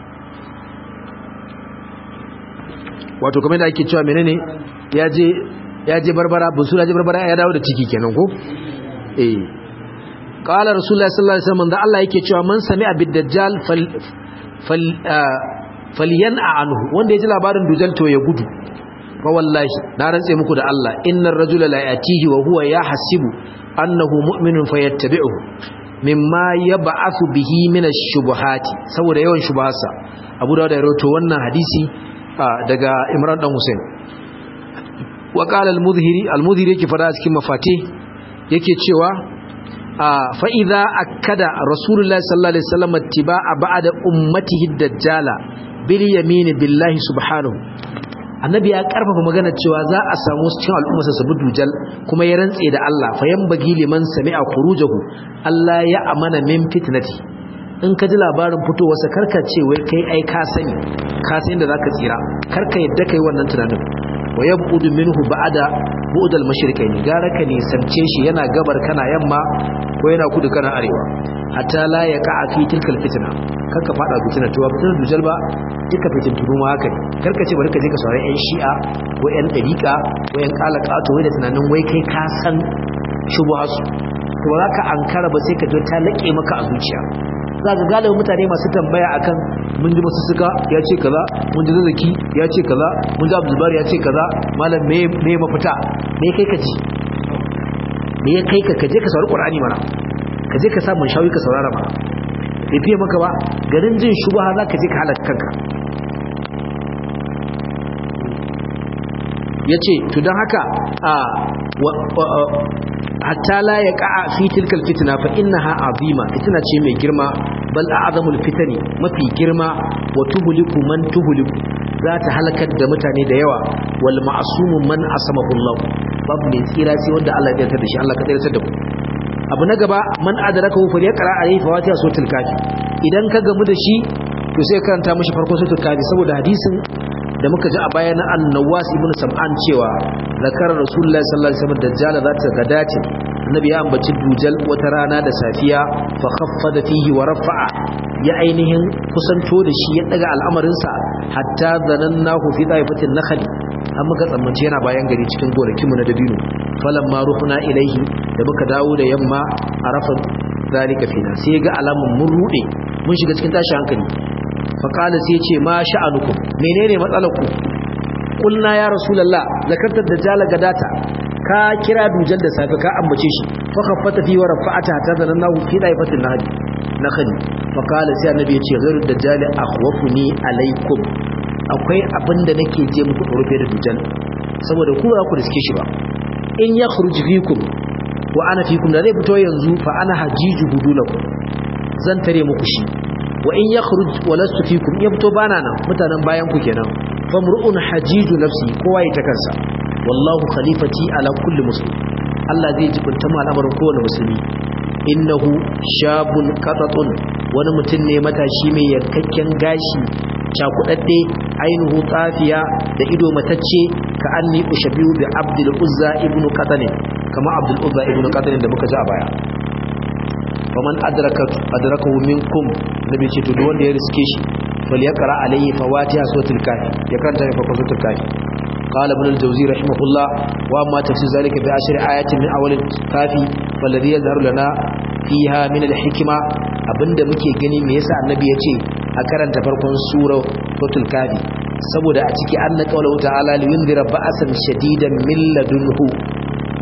wato kamar da ake cewa menene yaje yaje barbara busura je barbara ya dawo da ciki kenan ko eh qala rasulullahi sallallahu alaihi wasallam da Allah yake cewa man sami'a bid-dajjal fal fal falyan'a anhu wanda yaji labarin dujal to ya gudu fa wallahi na rantse muku da Allah innar rajula la yatihi wa huwa yahsibu annahu mu'minun fayattabi'uhu mimma yab'athu bihi min ash-shubuhati saboda yawan shubuharsa Abu Dawud ya rawaito wannan hadisi daga Imran dan Hussein wa qala al-Mudhiri al-Mudhiri yake fada cikin mafati yake cewa fa idza akkada Rasulullahi sallallahu alaihi wasallam ittiba'a ba'da ummatihi ad-dajjala bil yamin billahi subhanahu annabi ya karfafa magana cewa za a samu cikin al'ummarsa sabu dujal kuma ya rantse da Allah fa yanbaghi liman sami'a khurujahu Allah ya amana min fitnati in ka ji labarin fitowarsa karka ce wai kai ai ka sani ka san da zaka tsira karka yadda kai wannan tunanin wa yabudu minhu ba'da bu'dal mashriqaini gara ka ne sance shi yana gabar kana yamma ko yana kudu kana arewa hatta la yaqa fi tilkal fitna karka fada fitina to fitina dujal ba duka fitin tudu ma haka karka ce bari ka je ka saurari yan shi'a ko yan dariqa ko yan qalaqato wai da tunanin wai kai ka san shubuhasu to ba za ka ankara ba sai ka ji ta laƙe maka a zuciya za ga galibin mutane masu tambaya akan mun ji masu suka ya ce kaza mun ji zazzaki ya ce kaza mun ji abdulbar ya ce kaza malam me me mafita me kai ka ji me ya kai ka kaje ka saurari qur'ani mana kaje ka sa mun shawi ka saurara mana bai fiye maka ba garin jin shubha za ka je ka halaka kanka yace to dan haka a hatta la yaqa fi tilka alfitna fa innaha azima fitna ce mai girma bal a'zamul fitani mafi girma wa tuhliku man tuhliku za ta halakar da mutane da yawa wal ma'sumu man asamahu Allah babu ne tsira sai wanda Allah ya yarda da shi Allah ka tsira da ku abu na gaba man adrakahu fa yaqra alayhi fawatiha suratul kafi idan ka gamu da shi to sai karanta mishi farkon suratul kafi saboda hadisin da muka ji a baya na annawas ibn sam'an cewa zakarar rasulullahi sallallahu alaihi wasallam dajjal za ta gadati annabi ya ambaci dujal wata rana da safiya fa khaffada fihi wa rafa'a ya ainihin kusanto da shi ya daga al'amarin sa hatta zanannahu fi daifatin nakhli an muka tsammanci yana bayan gari cikin gonakin mu na dabino falamma ruhuna ilaihi da muka dawo da yamma arafa zalika fina sai ga alamun mun rude mun shiga cikin tashi hankali faƙala sai ce ma sha'anukum menene matsalarku kulna ya rasulullah zakartar dajjal gadata ka kira dujal da safe ka ambace shi fa khaffata fi wa rafa'ata ta zannahu fi daifatin nahdi nakhli faƙala sai annabi ya ce ghairu dajjal akhwafuni alaikum akwai abinda nake je muku rufe da dujal saboda ku ba ku riske shi ba in yakhruj fikum wa ana fikum da zai fito yanzu fa ana hajiju budulakum zan tare muku shi wa in yakhruj walastu fikum yabto bana nan mutanen bayan ku kenan famru'un hajiju nafsi kowa ya ta kansa wallahu khalifati ala kulli muslim Allah zai jibunta mu al'amarin kowane musulmi innahu shabun qatatun wani mutum ne matashi mai yankakken gashi cakudadde ainihu tsafiya da ido matacce ka anni ushabihu bi abdul uzza ibnu qatan kama abdul uzza ibnu qatan da muka ji a baya faman adrakatu adrakahu minkum nabi ce to duk wanda ya riske shi fal yaqra alayhi fawatiha suratul kafi ya karanta ne farkon suratul kafi qala ibn al-jawzi rahimahullah wa amma tafsir zalika bi ashri ayatin min awwal kafi walladhi yadhharu lana fiha min al-hikma abinda muke gani me yasa annabi ya ce a karanta farkon suratul kafi saboda a ciki anna qawluhu ta'ala li yundira ba'san shadidan min ladunhu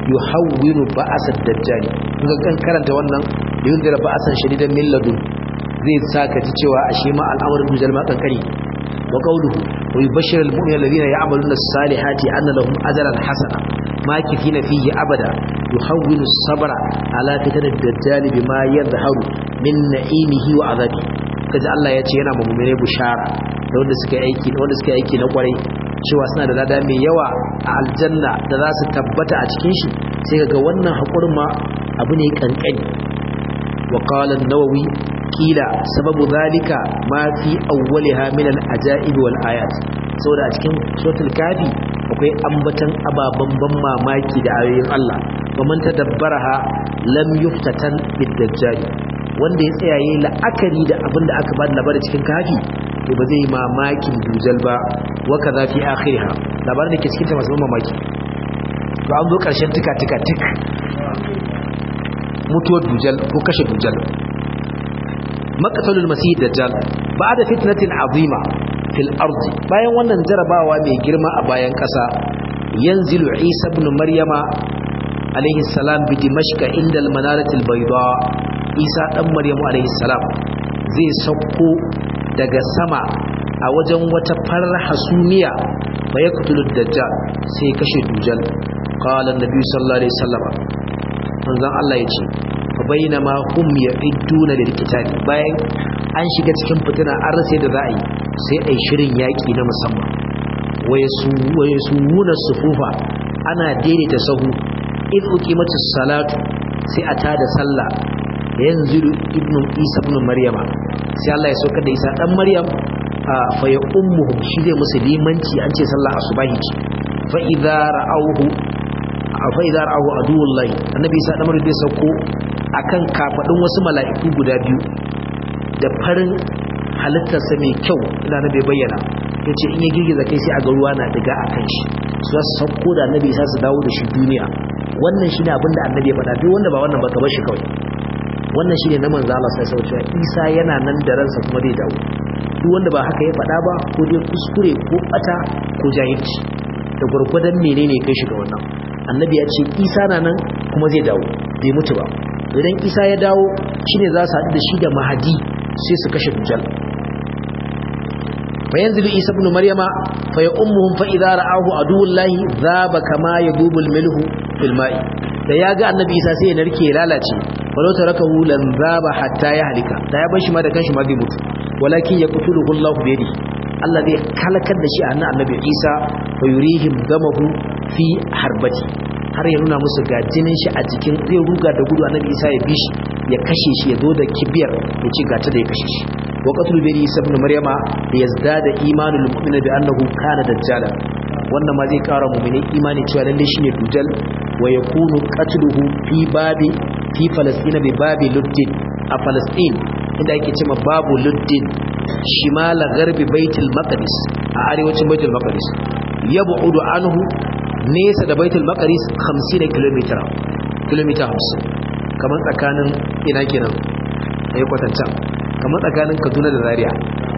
yuhawwinu ba'sad dajjal kun kan karanta wannan yundira ba'san shadidan min ladun zai saka ji cewa ashe ma al'amarin dujal ma kankani wa qawluhu wa yubashshiru al-mu'minina alladhina ya'maluna as-salihati anna lahum ajran hasana makithina fihi abada yuhawwinu as-sabra ala fitanid dajjal bima yadhharu min na'imihi wa 'adhabi kaji Allah ya ce yana ma mu'mine bushara da wanda suka yi aiki da wanda suka yi aiki na kwarai cewa suna da lada mai yawa a aljanna da za su tabbata a cikin shi sai kaga wannan hakurin ma abu ne kankani wa qala an-nawawi kila sababu zalika ma fi awwaliha min al-ajaib wal ayat saboda a cikin suratul kafi akwai ambatan ababan ban mamaki da ayoyin Allah wa man tadabbaraha lam yuftatan bid-dajjal wanda ya tsaya yayin la'akari da abin da aka bada labarin cikin kafi to ba zai mamakin dujal ba wa kaza fi akhiriha labarin da ke cikin ta masu mamaki to an zo karshen tika tika tik mutuwar dujal ko kashe dujal maqtalul masih dajjal ba'da fitnatin azima fil ardi bayan wannan jarabawa mai girma a bayan kasa yanzilu isa ibn maryama alayhi salam bi dimashq inda al-manarati al-bayda isa dan maryamu alayhi salam zai sauko daga sama a wajen wata farar hasumiya fa yaqtulu dajjal sai kashe dujal qala an-nabi sallallahu alaihi wasallam manzon Allah yace fa bainama hum ya'iduna lil qital bayan an shiga cikin fitina an rasa da za a yi sai ai shirin yaki na musamman wayasu wayasu wuna sufufa ana daidaita sahu id uqimatus salatu sai a tada sallah yanzilu ibnu isa ibn maryama sai Allah ya saukar da isa dan maryam fa ya ummuhum shi zai musu limanci an ce sallah asubahi ce fa idza ra'awhu fa idza ra'ahu aduwullahi annabi isa dan maryam zai sauko akan kafadun wasu mala'iku guda biyu da farin halittarsa mai kyau ina na bai bayyana yace in ya girgiza kai sai a ga ruwa na diga akan shi su za su sauko da annabi isa su dawo da shi duniya wannan shine abin da annabi ya faɗa duk wanda ba wannan ba ka bar shi kawai wannan shine na manzo Allah sai sauce isa yana nan da ransa kuma zai dawo duk wanda ba haka ya faɗa ba ko dai kuskure ko bata ko jahilci da gurgurdan menene kai shi ga wannan annabi ya ce isa na nan kuma zai dawo bai mutu ba idan isa ya dawo shine za su haɗu da shi da mahadi sai su kashe dujal fayanzilu isa ibn maryama fa ya ummuhum fa idza ra'ahu aduwullahi dhaba kama yadubul milhu fil ma'i da ya ga annabi isa sai ya narke ya lalace walau tarakahu lan dhaba hatta yahlika da ya bar shi ma da kanshi ma zai mutu walakin yaqtuluhu Allah bi yadihi Allah zai kalakar da shi a hannun annabi isa wa yurihim damahu fi harbati har ya nuna musu ga jinin shi a cikin zai ruga da gudu annabi isa ya bi shi ya kashe shi ya zo da kibiyar ya ce gata da ya kashe shi wa qatlul bi isa ibn maryama yazdada imanul mu'mina bi annahu kana dajjala wannan ma zai kara mu'mini imani cewa lalle shine dujal wa yakunu qatluhu fi babi fi falastin bi babi luddin a falastin inda yake cewa babu luddin shimala garbi baitul maqdis a arewacin baitul maqdis yab'udu anhu nesa da baitul maqdis hamsin kilomita kilomita hamsin kamar tsakanin ina kenan ayi kwatanta kamar tsakanin Kaduna da Zaria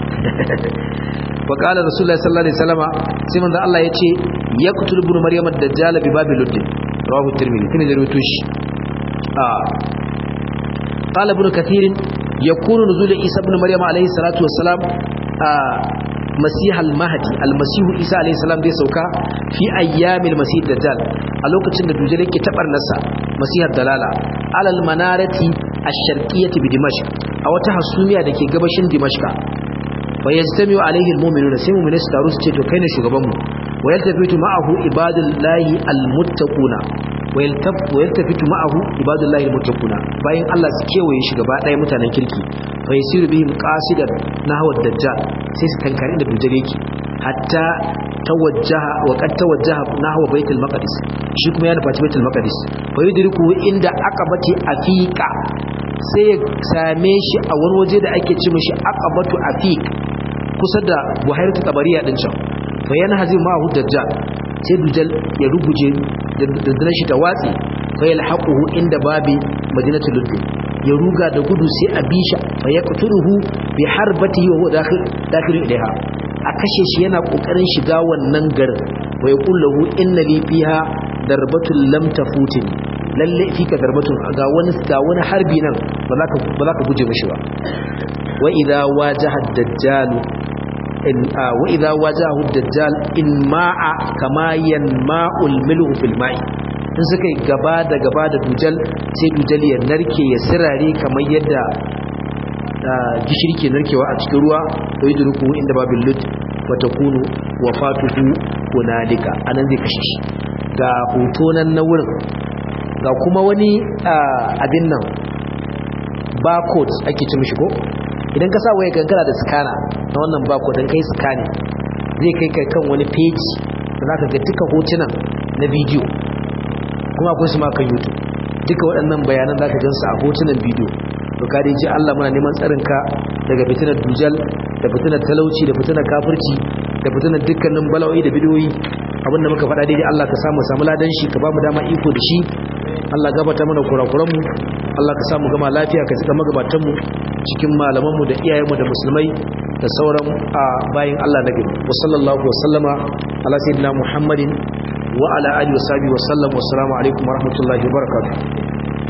wa qala rasulullahi sallallahu alaihi wasallam sai manzo Allah yace yaqtul ibn maryam ad-dajjal bi babil ludd rawahu at-tirmidhi kin da rutush ah qala ibn kathir yakunu nuzul isa ibn maryam alayhi salatu wassalam ah masih al-mahdi al-masih isa alayhi salam zai sauka fi ayyamil masih dajjal a lokacin da dujal yake tabar nasa masih ad-dalala alal manarati ash-sharqiyyah bi dimashq a wata hasumiya dake gabashin dimashq fa yajtami'u alayhi al-mu'minuna sai mu'mini su taru su ce to kai ne shugaban mu wa yaltafitu ma'ahu ibadullahi al-muttaquna wa yaltafitu ma'ahu ibadullahi al-muttaquna bayan Allah su kewaye shi gaba ɗaya mutanen kirki fa yasiru bihim qasidan nahwa ad-dajjal sai su tankare da dujal yake hatta tawajjaha wa qad tawajjaha nahwa baitul maqdis shi kuma ya nufa baitul maqdis fa yudriku inda aqabati afiqa sai ya same shi a wani waje da ake ce mishi aqabatu afiq kusa da buhairatu tabariya din can fa yana hazin ma'ahu dajjal sai dujal ya ruguje da shi ta watsi fa yalhaquhu inda babi madinatul ludd ya ruga da gudu sai a bisha fa yaqtuluhu bi harbatihi wa huwa dakhil dakhil ilaiha a kashe shi yana kokarin shiga wannan garin wa yaqulu lahu inna li fiha darbatul lam tafutin lalle fika darbatun ga wani ga wani harbi nan ba za ka ba za ka guje mishi ba wa idza wajaha ad-dajjal in wa idza wajahu ad-dajjal in ma'a kama yanma'u al-milhu fil ma'i in suka yi gaba da gaba da dujal sai dujal ya narke ya sirare kamar yadda gishiri ke narkewa a cikin ruwa wa yudruku inda babil lut wa takunu wafatuhu hunalika anan zai kashe shi ga hoto nan na wurin ga kuma wani abin nan barcode ake ci mishi ko idan ka sa waya kankara da scanner na wannan barcode dan kai scanning zai kai kai kan wani page da zaka ga duka hotunan na bidiyo kuma akwai su ma kan YouTube duka waɗannan bayanan zaka gansu a hotunan bidiyo to ka dai ji Allah muna neman tsarin ka daga fitinar dujal da fitinar talauci da fitinar kafirci da fitinar dukkanin bala'o'i da bidiyoyi abinda muka faɗa daidai Allah ka samu samu ladan shi ka ba mu dama iko da shi Allah gabata mana kurakuranmu Allah ka samu gama lafiya ka cika magabatanmu cikin malamanmu da iyayenmu da musulmai da sauran bayin Allah na gari wa sallallahu wa sallama ala sayyidina Muhammadin wa ala alihi wa sahbihi wa sallam wa assalamu alaikum wa rahmatullahi wa barakatuh